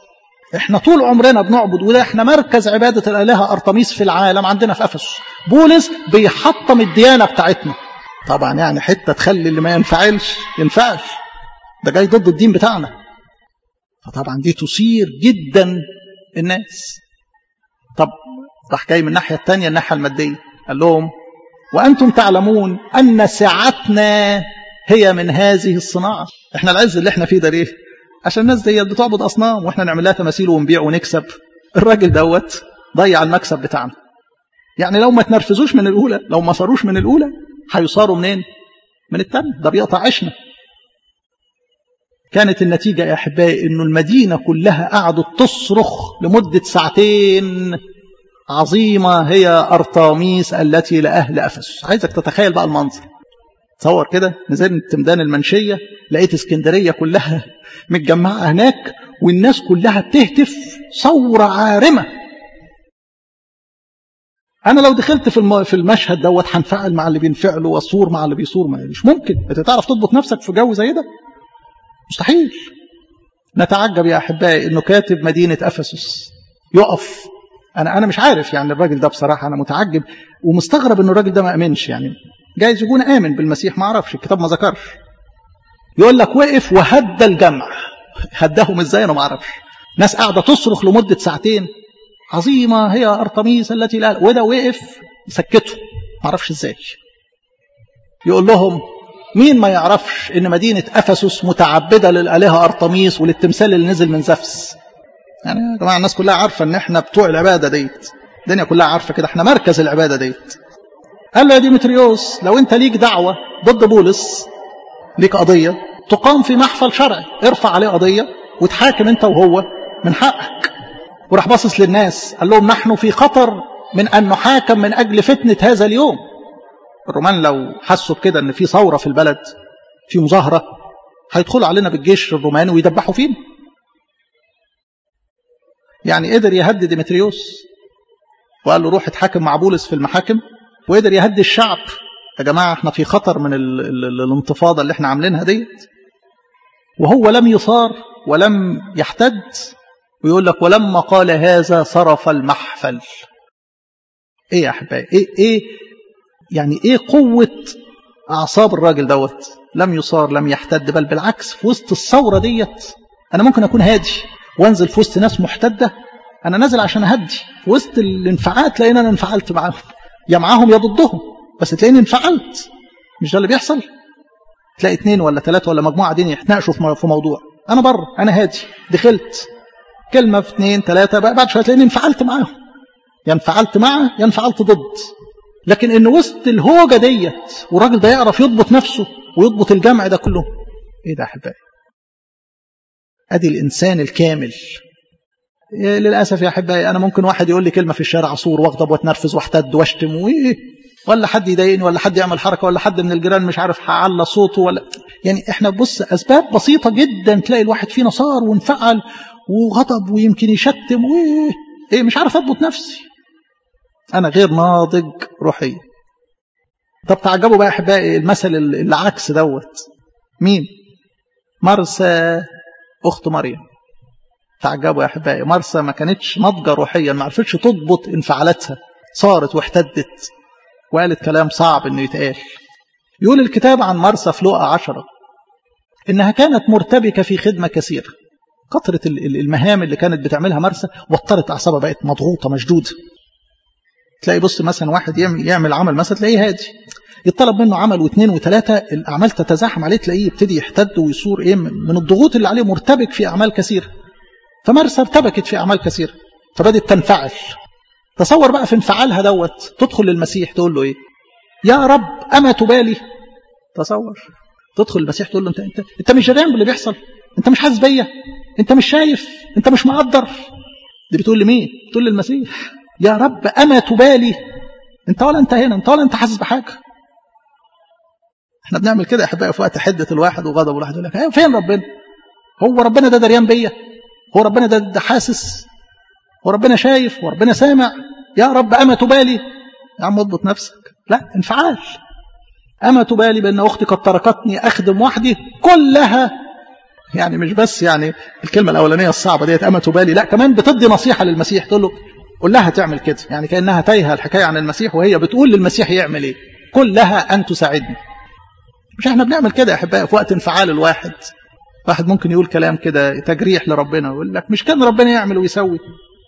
احنا طول عمرنا بنعبد، وده احنا مركز عبادة الآلهة أرطميس في العالم عندنا في أفسس. بولس بيحطم الديانة بتاعتنا. طبعا يعني حتة تخلي اللي ما ينفعلش ينفعش، ده جاي ضد الدين بتاعنا. فطبعا دي تثير جدا الناس. طب راح جاي من الناحية التانية، الناحية المادية، قال لهم وأنتم تعلمون أن ساعتنا هي من هذه الصناعة. احنا العز اللي احنا فيه ده ليه؟ عشان الناس دي بتعبد أصنام واحنا نعمل لها تماثيل ونبيع ونكسب. الراجل دوت ضيع المكسب بتاعنا. يعني لو ما تنرفزوش من الأولى، لو ما صاروش من الأولى، هيصاروا منين؟ من التاني. ده بيقطع عيشنا. كانت النتيجة يا أحبائي إنه المدينة كلها قعدت تصرخ لمدة ساعتين عظيمة هي أرطميس التي لأهل أفسس. عايزك تتخيل بقى المنظر. تصور كده، نزلت ميدان المنشية لقيت اسكندرية كلها متجمعة هناك، والناس كلها بتهتف ثورة عارمة. أنا لو دخلت في في المشهد دوت هنفعل مع اللي بينفعله وصور مع اللي بيصور. مش ممكن. أنت تعرف تضبط نفسك في جو زي ده؟ مستحيل. نتعجب يا أحبائي إنه كاتب مدينة أفسس يقف. أنا أنا مش عارف يعني الراجل ده بصراحة، أنا متعجب ومستغرب إنه الراجل ده ما أمنش. يعني جايز يكون آمن بالمسيح، ما أعرفش، الكتاب ما ذكرش. يقول لك وقف وهدى الجمع. هداهم إزاي أنا ما أعرفش. ناس قاعدة تصرخ لمدة ساعتين عظيمة هي أرطميس التي لا، وده وقف سكته، ما أعرفش إزاي. يقول لهم مين ما يعرفش إن مدينة أفسس متعبدة للآلهة أرطميس وللتمثال اللي نزل من زفس. يعني يا جماعة الناس كلها عارفة إن إحنا بتوع العبادة ديت، الدنيا كلها عارفة كده، إحنا مركز العبادة ديت. قال له يا ديمتريوس لو أنت ليك دعوة ضد بولس، ليك قضية تقام في محفل شرعي، ارفع عليه قضية وتحاكم أنت وهو من حقك. وراح باصص للناس قال لهم نحن في خطر من أن نحاكم من أجل فتنة هذا اليوم. الرومان لو حسوا بكده أن في ثورة في البلد، في مظاهرة، هيدخلوا علينا بالجيش الروماني ويدبحوا فينا. يعني قدر يهدد ديمتريوس وقال له روح اتحاكم مع بولس في المحاكم، وقدر يهدي الشعب. يا جماعة احنا في خطر من ال ال ال الانتفاضة اللي احنا عاملينها ديت. وهو لم يصار ولم يحتد. ويقول لك ولما قال هذا صرف المحفل. ايه يا احبائي، ايه ايه يعني ايه قوة اعصاب الراجل دوت؟ لم يصار لم يحتد، بل بالعكس في وسط الثورة ديت انا ممكن اكون هادي وانزل في وسط ناس محتدة. انا نازل عشان اهدي. في وسط الانفعالات تلاقيني انا انفعلت معاهم، يا معاهم يا ضدهم، بس تلاقيني انفعلت. مش ده اللي بيحصل؟ تلاقي اتنين ولا ثلاثة ولا مجموعة دين يتناقشوا في موضوع، انا بره انا هادي، دخلت كلمة في اتنين ثلاثة بعد شوية تلاقيني انفعلت معاهم، يا انفعلت معه يا انفعلت ضد. لكن ان وسط الهوجة ديت والراجل ده يعرف يضبط نفسه ويضبط الجمع ده كله، ايه ده يا احبائي؟ ادي الانسان الكامل. إيه للاسف يا احبائي، انا ممكن واحد يقول لي كلمة في الشارع اصور واغضب واتنرفز واحتد واشتم وايه، ولا حد يضايقني ولا حد يعمل حركة ولا حد من الجيران مش عارف هعلى صوته ولا يعني احنا بص اسباب بسيطة جدا تلاقي الواحد فينا صار وانفعل وغضب ويمكن يشتم وايه ايه مش عارف اضبط نفسي، انا غير ناضج روحيا. طب تعجبوا بقى احبائي المثل اللي عكس دوت مين؟ مرسى اخت مريم. تعجبوا يا احبائي، مرسى ما كانتش ناضجه روحيا، ما عرفتش تضبط انفعالاتها، صارت واحتدت وقالت كلام صعب انه يتقال. يقول الكتاب عن مرسى في لوقا عشرة انها كانت مرتبكه في خدمه كثيره. كثره المهام اللي كانت بتعملها مرسى وترت اعصابها، بقت مضغوطه مشدوده. تلاقي بص مثلا واحد يعمل يعمل عمل مثلا تلاقيه هادي، يطلب منه عمل واثنين وثلاثه الاعمال تتزاحم عليه تلاقيه يبتدي يحتد ويصور ايه من الضغوط اللي عليه، مرتبك في اعمال كثيره. فمرسى ارتبكت في اعمال كثيره فبدت تنفعل. تصور بقى في انفعالها دوت تدخل للمسيح تقول له ايه؟ يا رب اما تبالي. تصور تدخل للمسيح تقول له انت انت انت مش جدعان باللي بيحصل، انت مش حاسس بيا، انت مش شايف، انت مش مقدر. دي بتقول لمين؟ بتقول للمسيح. يا رب أما تبالي، انت ولا انت هنا، انت ولا انت حاسس بحاجة. احنا بنعمل كده يا احبائي في وقت حدة الواحد وغضب الواحد، يقول لك فين ربنا؟ هو ربنا ده دريان بيا؟ هو ربنا ده, ده حاسس؟ هو ربنا شايف؟ هو ربنا سامع؟ يا رب أما تبالي. يا عم اضبط نفسك. لا، انفعال. أما تبالي بأن أختي قد تركتني أخدم وحدي كلها يعني مش بس يعني الكلمة الأولانية الصعبة ديت أما تبالي، لا كمان بتدي نصيحة للمسيح، تقول له قول لها تعمل كده، يعني كأنها تايهة الحكاية عن المسيح وهي بتقول للمسيح يعمل إيه. قل لها أن تساعدني. مش احنا بنعمل كده يا أحبائي في وقت انفعال الواحد؟ واحد ممكن يقول كلام كده تجريح لربنا، ويقول لك مش كان ربنا يعمل ويسوي؟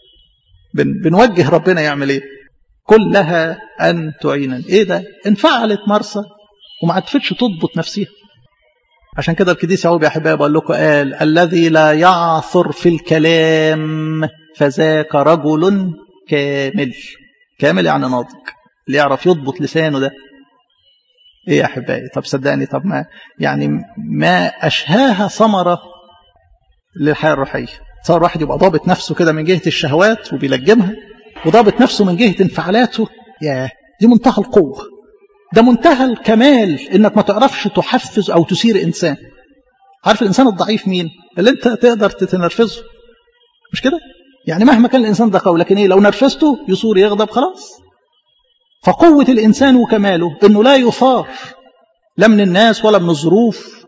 بن بنوجه ربنا يعمل إيه؟ قل لها أن تعينني. إيه ده؟ انفعلت مرسى وما عرفتش تضبط نفسها. عشان كده القديس يعقوب يا أحبائي بقول لكم قال الذي لا يعثر في الكلام فذاك رجل كامل. كامل يعني ناضج، اللي يعرف يضبط لسانه ده. ايه يا احبائي؟ طب صدقني، طب ما يعني ما اشهاها ثمره للحياه الروحيه. صار واحد يبقى ضابط نفسه كده من جهه الشهوات وبيلجمها، وضابط نفسه من جهه انفعالاته. يا دي منتهى القوه، ده منتهى الكمال، انك ما تعرفش تحفز او تثير انسان. عارف الانسان الضعيف مين؟ اللي انت تقدر تتنرفزه، مش كده؟ يعني مهما كان الانسان ده قوي، لكن ايه لو نرفزته يصور يغضب خلاص. فقوة الإنسان وكماله إنه لا يثار لا من الناس ولا من الظروف.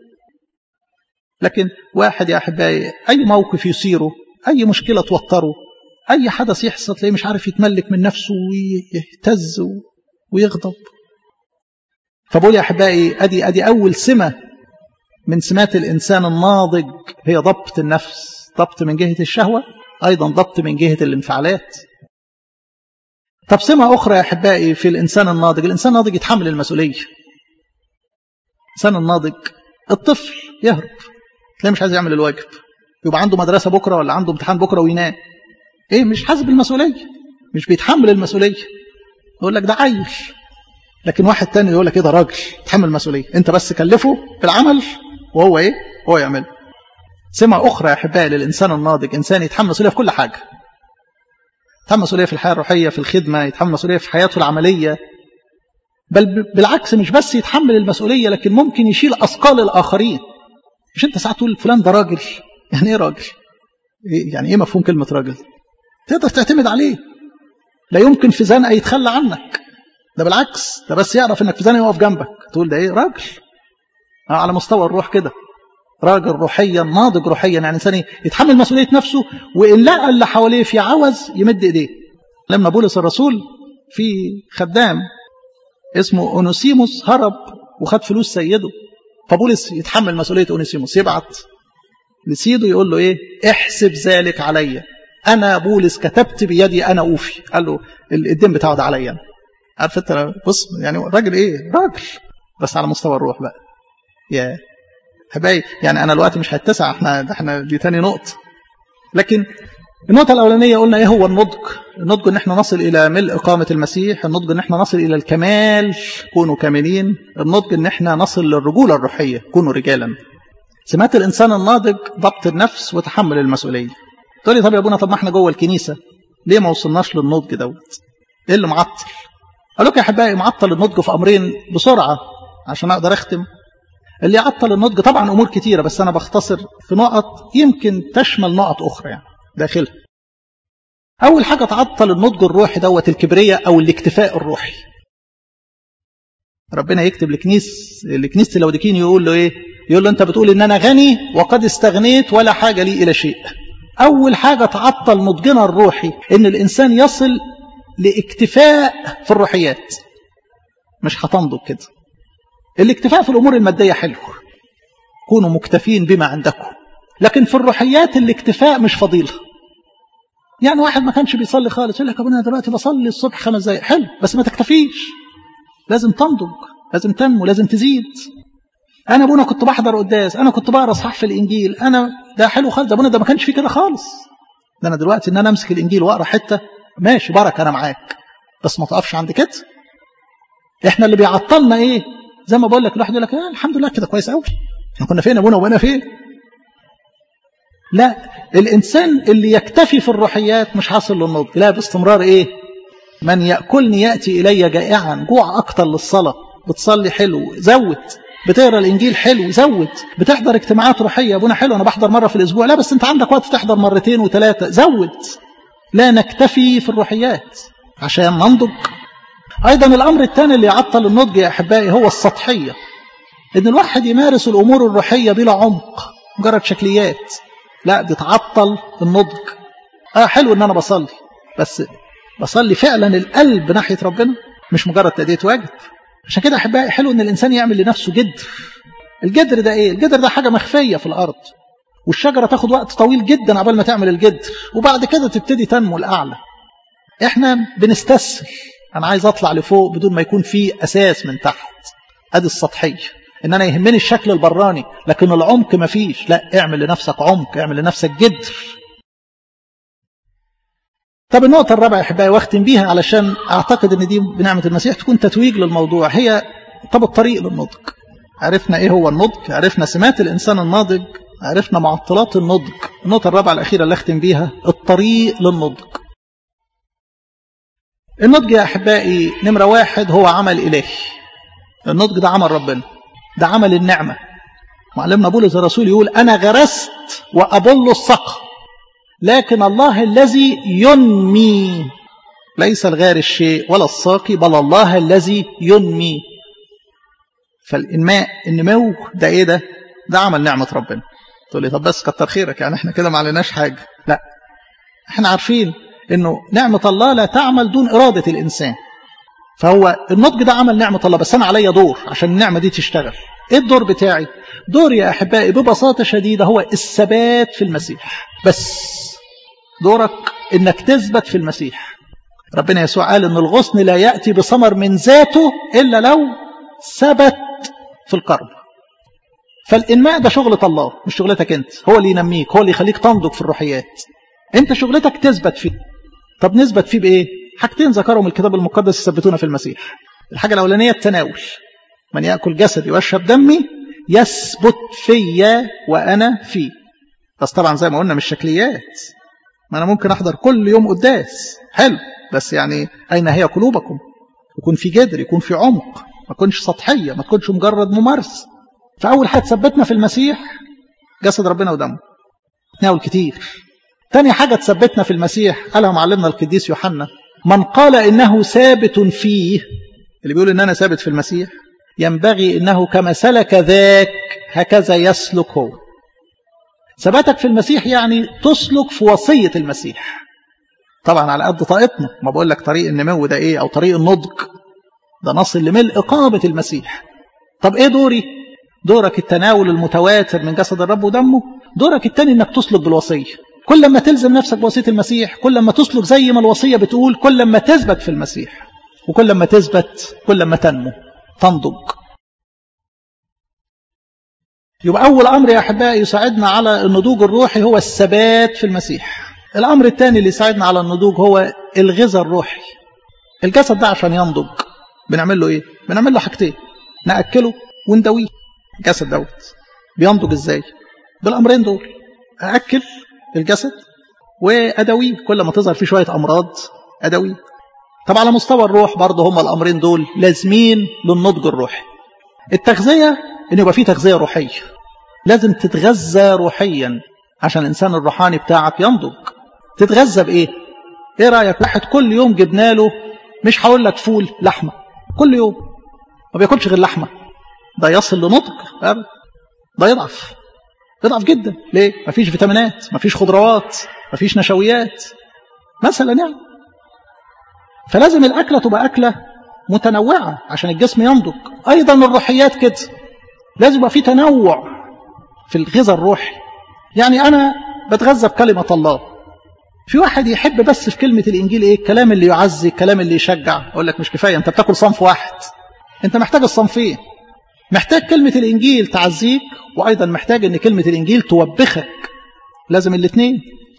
لكن واحد يا أحبائي أي موقف يثيره، أي مشكلة توتره، أي حدث يحصل تلاقيه مش عارف يتملك من نفسه ويهتز ويغضب. فبقول يا أحبائي أدي أدي أول سمة من سمات الإنسان الناضج هي ضبط النفس، ضبط من جهة الشهوة، أيضا ضبط من جهة الانفعالات. طب سمة أخرى يا أحبائي في الإنسان الناضج، الإنسان الناضج يتحمل المسؤولية. الإنسان الناضج الطفل يهرب، تلاقيه مش عايز يعمل الواجب، يبقى عنده مدرسة بكرة ولا عنده امتحان بكرة وينام. إيه مش حاسب المسؤولية، مش بيتحمل المسؤولية. يقول لك ده عيل. لكن واحد تاني يقول لك إيه ده راجل يتحمل المسؤولية، أنت بس كلفه بالعمل وهو إيه هو يعمل. سمة أخرى يا أحبائي للإنسان الناضج، إنسان يتحمل مسؤولية في كل حاجة. يتحمل مسؤولية في الحياة الروحية، في الخدمة، يتحمل مسؤولية في حياته العملية. بل بالعكس مش بس يتحمل المسؤولية، لكن ممكن يشيل أثقال الآخرين. مش أنت ساعات تقول فلان ده راجل؟ يعني إيه راجل؟ يعني إيه مفهوم كلمة راجل؟ تقدر تعتمد عليه، لا يمكن في زنقة يتخلى عنك. ده بالعكس، ده بس يعرف إنك في زنقة يقف جنبك، تقول ده إيه راجل. على مستوى الروح كده راجل روحيا ناضج روحيا، يعني إنسان يتحمل مسؤولية نفسه، وإن لقى اللي حواليه في عوز يمد إيديه. لما بولس الرسول في خدام اسمه أونوسيموس هرب وخد فلوس سيده، فبولس يتحمل مسؤولية أونوسيموس، يبعت لسيده يقول له إيه احسب ذلك عليا، أنا بولس كتبت بيدي أنا أوفي. قال له الدين بتاعه ده عليا. عارف أنت بص يعني راجل إيه راجل، بس على مستوى الروح بقى. يا حبايبي يعني أنا الوقت مش هيتسع، احنا احنا دي تاني نقطة. لكن النقطة الأولانية قلنا إيه هو النضج؟ النضج إن احنا نصل إلى ملء قامة المسيح، النضج إن احنا نصل إلى الكمال كونوا كاملين، النضج إن احنا نصل للرجولة الروحية كونوا رجالا. سمات الإنسان الناضج ضبط النفس وتحمل المسؤولية. تقول لي طب يا أبونا، طب ما احنا جوه الكنيسة ليه ما وصلناش للنضج دوت؟ إيه اللي معطل؟ قال لك يا أحبائي معطل النضج في أمرين بسرعة عشان أقدر أختم. اللي يعطل النضج طبعا أمور كتيرة، بس أنا بختصر في نقط يمكن تشمل نقط أخرى يعني داخلها. أول حاجة تعطل النضج الروحي دوت الكبرياء أو الاكتفاء الروحي. ربنا يكتب لكنيس لكنيسة لوديكين يقول له إيه؟ يقول له أنت بتقول إن أنا غني وقد استغنيت ولا حاجة لي إلى شيء. أول حاجة تعطل نضجنا الروحي إن الإنسان يصل لاكتفاء في الروحيات. مش هتنضج كده. الاكتفاء في الأمور المادية حلو، كونوا مكتفين بما عندكم، لكن في الروحيات الاكتفاء مش فضيلة. يعني واحد ما كانش بيصلي خالص يقول لك يا ابونا دلوقتي بصلي الصبح خمس دقايق، حلو بس ما تكتفيش، لازم تنضج، لازم تنمو، لازم تزيد. انا ابونا كنت بحضر قداس، انا كنت بقرا اصحاح في الانجيل، انا ده حلو خالص، ده ابونا ده ما كانش فيه كده خالص. ده انا دلوقتي ان انا امسك الانجيل واقرا حته ماشي بركه انا معاك، بس ما تقفش عند كده. احنا اللي بيعطلنا ايه؟ زي ما بقول لك الواحد يقول لك آه الحمد لله كده كويس قوي، احنا كنا فين ابونا وبقينا فين؟ لا، الانسان اللي يكتفي في الروحيات مش حاصل للنضج. لا، باستمرار ايه؟ من ياكلني ياتي الي جائعا، جوع اكتر للصلاه، بتصلي حلو زود، بتقرا الانجيل حلو زود، بتحضر اجتماعات روحيه يا ابونا حلو انا بحضر مره في الاسبوع، لا بس انت عندك وقت تحضر مرتين وثلاثه زود. لا نكتفي في الروحيات عشان ننضج. ايضا الامر الثاني اللي يعطل النضج يا احبائي هو السطحيه، ان الواحد يمارس الامور الروحيه بلا عمق. مجرد شكليات، لا دي تعطل النضج. اه حلو ان انا بصلي، بس بصلي فعلا القلب ناحية ربنا، مش مجرد تأدية واجب. عشان كده احبائي حلو ان الانسان يعمل لنفسه جدر. الجدر ده ايه؟ الجدر ده حاجة مخفية في الارض، والشجرة تاخد وقت طويل جدا عبال ما تعمل الجدر، وبعد كده تبتدي تنمو الأعلى. احنا بنستسهل، انا عايز اطلع لفوق بدون ما يكون في اساس من تحت. ادي السطحية، ان انا يهمني الشكل البراني لكن العمق ما فيش. لا، اعمل لنفسك عمق، اعمل لنفسك جدر. طب النقطة الرابعة يا احبائي واختم بيها علشان اعتقد ان دي بنعمة المسيح تكون تتويج للموضوع، هي طب الطريق للنضج. عرفنا ايه هو النضج، عرفنا سمات الانسان الناضج، عرفنا معطلات النضج. النقطة الرابعة الأخيرة اللي اختم بيها الطريق للنضج. النضج يا أحبائي نمرة واحد هو عمل إلهي. النضج ده عمل ربنا، ده عمل النعمة. معلمنا بولس الرسول يقول أنا غرست وأبل السقى، لكن الله الذي ينمي. ليس الغار الشيء ولا الساقي، بل الله الذي ينمي. فالإنماء، النمو ده إيه ده؟ ده عمل نعمة ربنا. تقول لي طب بس كتر خيرك، يعني احنا كده ما عليناش حاجة. لا، احنا عارفين انه نعمة الله لا تعمل دون إرادة الإنسان. فهو النضج ده عمل نعمة الله، بس أنا عليا دور عشان النعمة دي تشتغل. ايه الدور بتاعي؟ دور يا أحبائي ببساطة شديدة هو الثبات في المسيح. بس دورك انك تثبت في المسيح. ربنا يسوع قال ان الغصن لا يأتي بثمر من ذاته إلا لو ثبت في القرب. فالإنماء ده شغلة الله مش شغلتك انت. هو اللي ينميك، هو اللي يخليك تنضج في الروحيات. انت شغلتك تثبت فيه. طب نثبت فيه بايه؟ حاجتين ذكرهم الكتاب المقدس يثبتونا في المسيح. الحاجة الأولانية التناول. من يأكل جسدي ويشرب دمي يثبت فيا وأنا فيه. بس طبعا زي ما قلنا مش شكليات. ما أنا ممكن أحضر كل يوم قداس حلو، بس يعني أين هي قلوبكم؟ يكون في جدر، يكون في عمق، ما تكونش سطحية، ما تكونش مجرد ممارسة. فأول حاجة تثبتنا في المسيح جسد ربنا ودمه، تناول كتير. تاني حاجة تثبتنا في المسيح قالها معلمنا القديس يوحنا: من قال إنه ثابت فيه، اللي بيقول إن أنا ثابت في المسيح، ينبغي إنه كما سلك ذاك هكذا يسلك هو. ثباتك في المسيح يعني تسلك في وصية المسيح، طبعا على قد طاقتنا. ما بقول لك طريق النمو ده إيه أو طريق النضج ده نصل لملء قامة المسيح. طب إيه دوري؟ دورك التناول المتواتر من جسد الرب ودمه. دورك التاني إنك تسلك بالوصية. كل ما تلزم نفسك بوصية المسيح، كل ما تسلك زي ما الوصية بتقول، كل ما تثبت في المسيح. وكل ما تثبت كل ما تنمو تنضج. يبقى أول أمر يا أحبائي يساعدنا على النضوج الروحي هو الثبات في المسيح. الأمر الثاني اللي يساعدنا على النضوج هو الغذاء الروحي. الجسد ده عشان ينضج بنعمل له إيه؟ بنعمل له حاجتين: نأكله وندويه. الجسد دوت بينضج إزاي؟ بالأمرين دول: أأكل الجسد وأدويه. كل ما تظهر فيه شوية أمراض أدويه. طب على مستوى الروح برضه هما الأمرين دول لازمين للنضج الروحي. التغذية إن يبقى فيه تغذية روحية، لازم تتغذى روحيا عشان الإنسان الروحاني بتاعك ينضج. تتغذى بإيه؟ إيه رأيك واحد كل يوم جبنا له، مش هقول لك فول، لحمة كل يوم، ما بياكلش غير لحمة، ده يصل لنضج؟ ده يضعف، يضعف جدا. ليه؟ مفيش فيتامينات، مفيش خضروات، مفيش نشويات مثلا يعني. فلازم الأكلة تبقى أكلة متنوعة عشان الجسم ينضج. أيضا الروحيات كده، لازم يبقى في تنوع في الغذاء الروحي. يعني أنا بتغذى بكلمة الله. في واحد يحب بس في كلمة الإنجيل إيه؟ الكلام اللي يعزي، الكلام اللي يشجع. أقول لك مش كفاية، أنت بتاكل صنف واحد، أنت محتاج الصنفين. محتاج كلمة الإنجيل تعزيك، وأيضا محتاج أن كلمة الإنجيل توبخك. لازم الاثنين.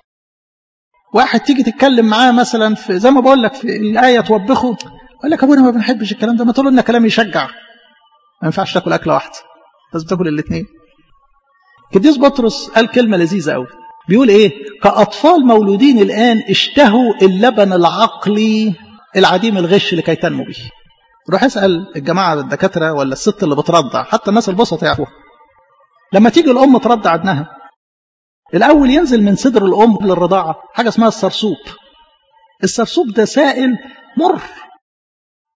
واحد تيجي تتكلم معاه مثلا في زي ما بقول لك في الآية توبخه، أقول لك أبونا ما بنحبش الكلام ده، ما تقول لنا كلام يشجع. ما ينفعش تاكل أكلة واحدة، لازم تاكل الاثنين. قديس بطرس قال كلمة لذيذة قوي، بيقول إيه؟ كأطفال مولودين الآن اشتهوا اللبن العقلي العديم الغش لكي تنمو به. روح اسأل الجماعة الدكاترة ولا الست اللي بترضع، حتى الناس البسطة يعرفوها. لما تيجي الأم ترضع ابنها، الأول ينزل من صدر الأم للرضاعة حاجة اسمها السرسوب. السرسوب ده سائل مر.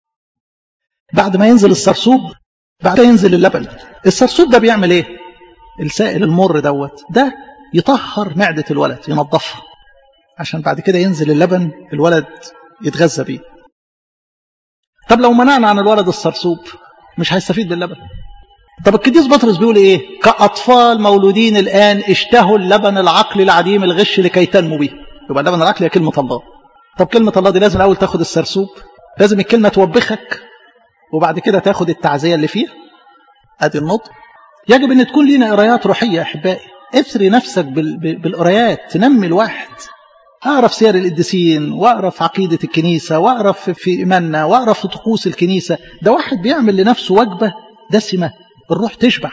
بعد ما ينزل السرسوب، بعد ينزل اللبن. السرسوب ده بيعمل ايه؟ السائل المر دوت ده يطهر معدة الولد، ينظفها، عشان بعد كده ينزل اللبن الولد يتغذى بيه. طب لو منعنا عن الولد السرسوب مش هيستفيد باللبن. طب القديس بطرس بيقول ايه؟ كأطفال مولودين الآن اشتهوا اللبن العقل العديم الغش لكي تنمو به. يبقى اللبن العقل هي كلمة الله. طب كلمة الله دي لازم الأول تاخد السرسوب، لازم الكلمة توبخك وبعد كده تاخد التعزية اللي فيها. ادي النطق. يجب ان تكون لنا قرايات روحية يا احبائي، اثري نفسك بالقرايات، تنمي الواحد. اعرف سير القديسين، واعرف عقيدة الكنيسة، واعرف في ايماننا، واعرف في طقوس الكنيسة. ده واحد بيعمل لنفسه وجبة دسمة الروح تشبع.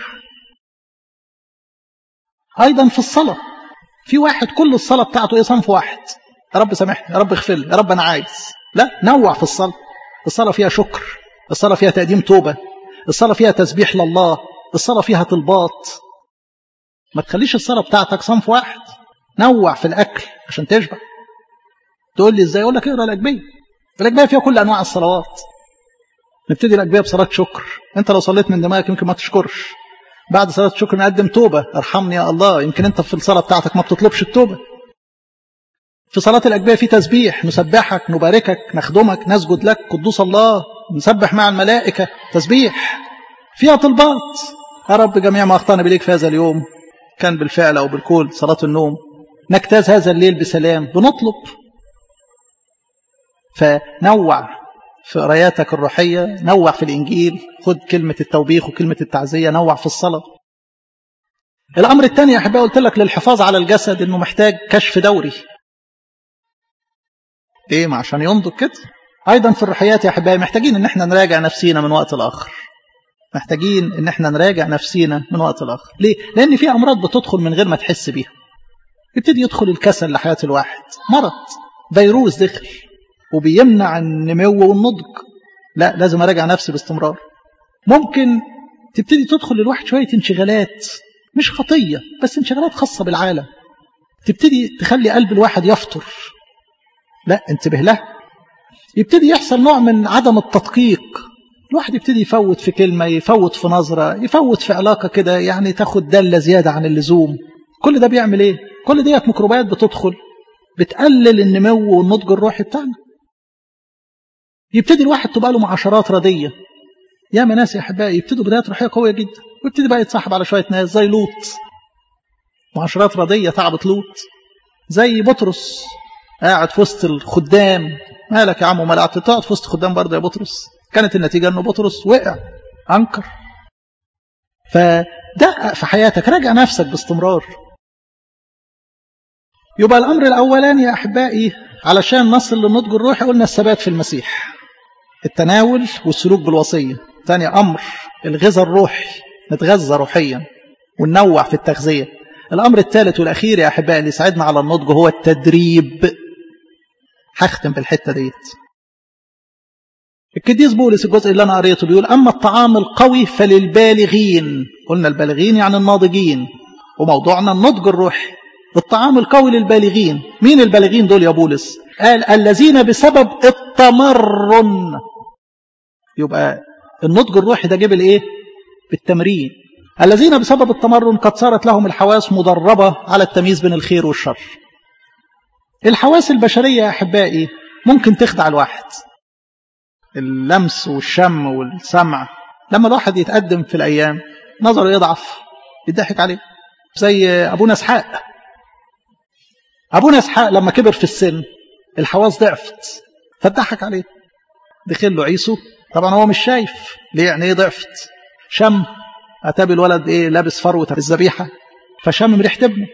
ايضا في الصلاة، في واحد كل الصلاة بتاعته ايه؟ صنف واحد، يا رب سامحني، يا رب اغفر لي، يا رب انا عايز. لا، نوع في الصلاة. الصلاة فيها شكر، الصلاة فيها تقديم توبة، الصلاة فيها تسبيح لله، الصلاة فيها طلبات. ما تخليش الصلاة بتاعتك صنف واحد. نوع في الأكل عشان تشبع. تقول لي ازاي؟ اقول لك اقرا الأجبية. الأجبية فيها كل أنواع الصلوات. نبتدي الأجبية بصلاة شكر. انت لو صليت من دماغك يمكن ما تشكرش. بعد صلاة الشكر نقدم توبة، ارحمني يا الله. يمكن انت في الصلاة بتاعتك ما بتطلبش التوبة. في صلاة الأجبية في تسبيح، نسبحك، نباركك، نخدمك، نسجد لك قدوس الله، نسبح مع الملائكة، تسبيح. فيها طلبات، يا رب جميع ما أخطأنا بليك في هذا اليوم كان بالفعل أو بالقول، صلاة النوم، نجتاز هذا الليل بسلام، بنطلب. فنوع في قراياتك الروحية، نوع في الإنجيل، خد كلمة التوبيخ وكلمة التعزية، نوع في الصلاة. الأمر الثاني يا أحبائي قلت لك للحفاظ على الجسد إنه محتاج كشف دوري. إيه؟ ما عشان ينضج كده. أيضا في الروحيات يا أحبائي محتاجين إن احنا نراجع نفسينا من وقت لآخر. محتاجين إن احنا نراجع نفسينا من وقت لآخر. ليه؟ لأن في أمراض بتدخل من غير ما تحس بيها. يبتدي يدخل الكسل لحياة الواحد، مرض، فيروس دخل وبيمنع النمو والنضج. لا، لازم أراجع نفسي باستمرار. ممكن تبتدي تدخل للواحد شوية انشغالات، مش خطية بس انشغالات خاصة بالعالم، تبتدي تخلي قلب الواحد يفطر. لا، انتبه له. يبتدي يحصل نوع من عدم التدقيق. الواحد يبتدي يفوت في كلمة، يفوت في نظرة، يفوت في علاقة كده، يعني تاخد دلة زيادة عن اللزوم. كل ده بيعمل ايه؟ كل ديت ميكروبات بتدخل بتقلل النمو والنضج الروحي بتاعنا. يبتدي الواحد تبقى له معاشرات ردية. يا ناس يا احبائي يبتدوا بدايات روحية قوية جدا ويبتدي بقى يتصاحب على شوية ناس زي لوط. معاشرات ردية تعبت لوط. زي بطرس قاعد في وسط الخدام. مالك يا عم وما قعدت تقعد في وسط الخدام برضه يا بطرس؟ كانت النتيجة انه بطرس وقع، انكر. فدقق في حياتك، راجع نفسك باستمرار. يبقى الامر الاولاني يا احبائي علشان نصل للنضج الروحي قلنا الثبات في المسيح، التناول والسلوك بالوصية. ثاني امر الغذاء الروحي، نتغذى روحيا وننوع في التغذية. الامر الثالث والاخير يا احبائي اللي يساعدنا على النضج هو التدريب. هختم بالحتة ديت. القديس بولس الجزء اللي انا قريته بيقول اما الطعام القوي فللبالغين. قلنا البالغين يعني الناضجين، وموضوعنا النضج الروحي. الطعام القوي للبالغين. مين البالغين دول يا بولس؟ قال الذين بسبب التمرن. يبقى النضج الروحي ده جبل ايه؟ بالتمرين. الذين بسبب التمرن قد صارت لهم الحواس مدربة على التمييز بين الخير والشر. الحواس البشرية يا أحبائي ممكن تخدع الواحد. اللمس والشم والسمع. لما الواحد يتقدم في الأيام نظره يضعف، يضحك عليه. زي أبونا اسحاق. أبونا اسحاق لما كبر في السن الحواس ضعفت فضحك عليه. دخل له عيسو، طبعا هو مش شايف ليه، يعني ايه ضعفت؟ شم، أتابي الولد ايه لابس فروة الذبيحة فشم من ريحة ابنه.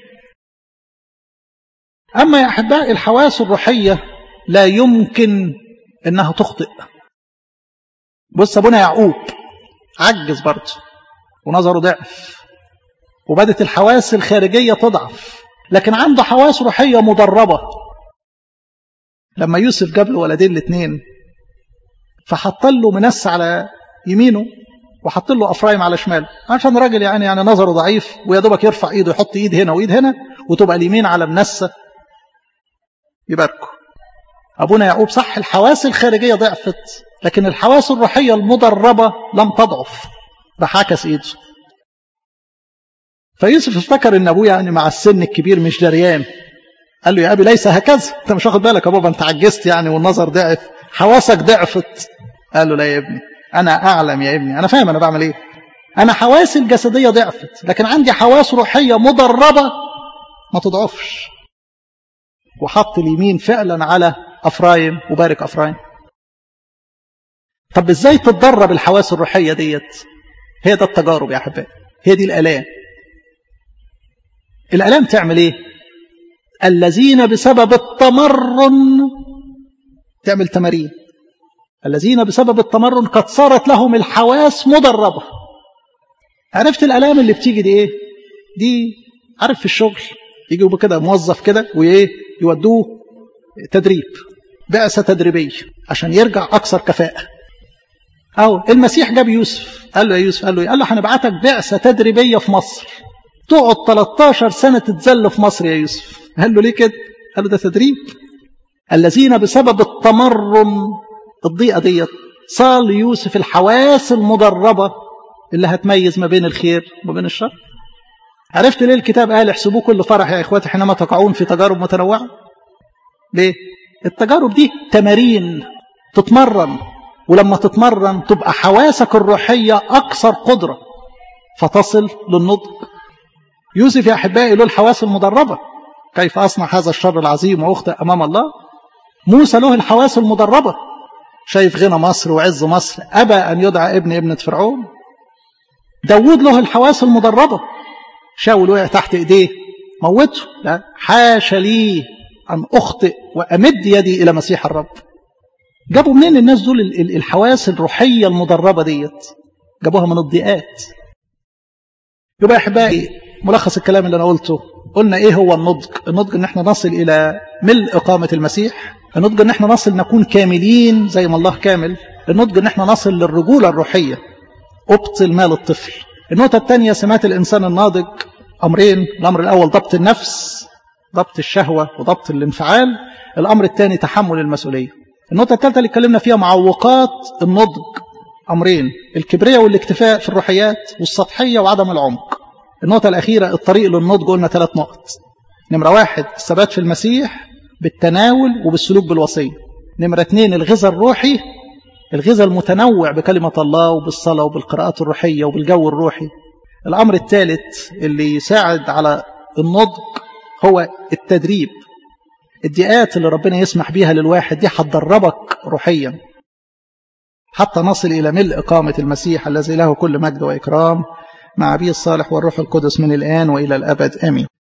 أما يا أحباء الحواس الروحية لا يمكن إنها تخطئ. بص أبونا يعقوب عجز برضه ونظره ضعف وبدت الحواس الخارجية تضعف، لكن عنده حواس روحية مدربة. لما يوسف جاب له ولدين الاثنين فحط له منس على يمينه وحط له أفرايم على شماله، عشان راجل يعني يعني نظره ضعيف ويا دوبك يرفع ايده يحط ايد هنا وايد هنا وتبقى اليمين على منسة يباركوا. أبونا يعقوب صح الحواس الخارجية ضعفت، لكن الحواس الروحية المدربة لم تضعف، بحاكس إيده. فيوسف افتكر ان ابوه يعني مع السن الكبير مش دريان. قال له يا ابي ليس هكذا، انت مش واخد بالك يا بابا، انت عجزت يعني والنظر ضعف، حواسك ضعفت. قال له لا يا ابني، انا اعلم يا ابني، انا فاهم انا بعمل ايه. انا حواسي الجسديه ضعفت، لكن عندي حواس روحيه مدربه ما تضعفش. وحط اليمين فعلا على افرايم وبارك افرايم. طب ازاي تتدرب الحواس الروحيه ديت؟ هي ده التجارب يا احبائي، هي دي الالام. الالام تعمل ايه؟ الذين بسبب التمرن، تعمل تمارين. الذين بسبب التمرن قد صارت لهم الحواس مدربه. عرفت الالام اللي بتيجي دي ايه؟ دي عارف في الشغل يجيبوا كده موظف كده وايه يودوه تدريب، بعثه تدريبيه عشان يرجع اكثر كفاءه. أو المسيح جاب يوسف، قال له يا يوسف، قال له قال له هنبعتك بعثة تدريبية في مصر، تقعد ثلاثة عشر سنة تتذل في مصر يا يوسف. قال له ليه كده؟ قال له ده تدريب. الذين بسبب التمرن الضيقة ديت صار يوسف الحواس المدربة اللي هتميز ما بين الخير وما بين الشر. عرفت ليه الكتاب قال احسبوه كل فرح يا إخواتي حينما تقعون في تجارب متنوعة؟ ليه؟ التجارب دي تمارين تتمرن، ولما تتمرن تبقى حواسك الروحية أكثر قدرة فتصل للنضج. يوسف يا أحبائي له الحواس المدربة، كيف أصنع هذا الشر العظيم وأخطئ أمام الله. موسى له الحواس المدربة، شايف غنى مصر وعز مصر، أبى أن يدعى ابن ابنة فرعون. داود له الحواس المدربة، شاول وقع تحت إيديه موته، لا حاشا لي أن أخطئ وأمد يدي إلى مسيح الرب. جابوا منين الناس دول الحواس الروحية المدربة ديت؟ جابوها من الضيقات. يبقى يا أحبائي ملخص الكلام اللي أنا قلته، قلنا إيه هو النضج؟ النضج إن احنا نصل إلى ملء إقامة المسيح. النضج إن احنا نصل نكون كاملين زي ما الله كامل. النضج إن احنا نصل للرجولة الروحية، أبطل مال الطفل. النقطة الثانية سمات الإنسان الناضج أمرين. الأمر الأول ضبط النفس، ضبط الشهوة وضبط الانفعال. الأمر الثاني تحمل المسؤولية. النقطة الثالثة اللي اتكلمنا فيها معوقات النضج أمرين: الكبرياء والاكتفاء في الروحيات، والسطحية وعدم العمق. النقطة الأخيرة الطريق للنضج، قلنا ثلاث نقط. نمرة واحد الثبات في المسيح بالتناول وبالسلوك بالوصية. نمرة اثنين الغذاء الروحي، الغذاء المتنوع بكلمة الله وبالصلاة وبالقراءات الروحية وبالجو الروحي. الأمر الثالث اللي يساعد على النضج هو التدريب. الدقات اللي ربنا يسمح بيها للواحد دي هتدربك روحيا حتى نصل إلى ملء إقامة المسيح الذي له كل مجد وإكرام مع أبيه الصالح والروح القدس من الآن وإلى الأبد آمين.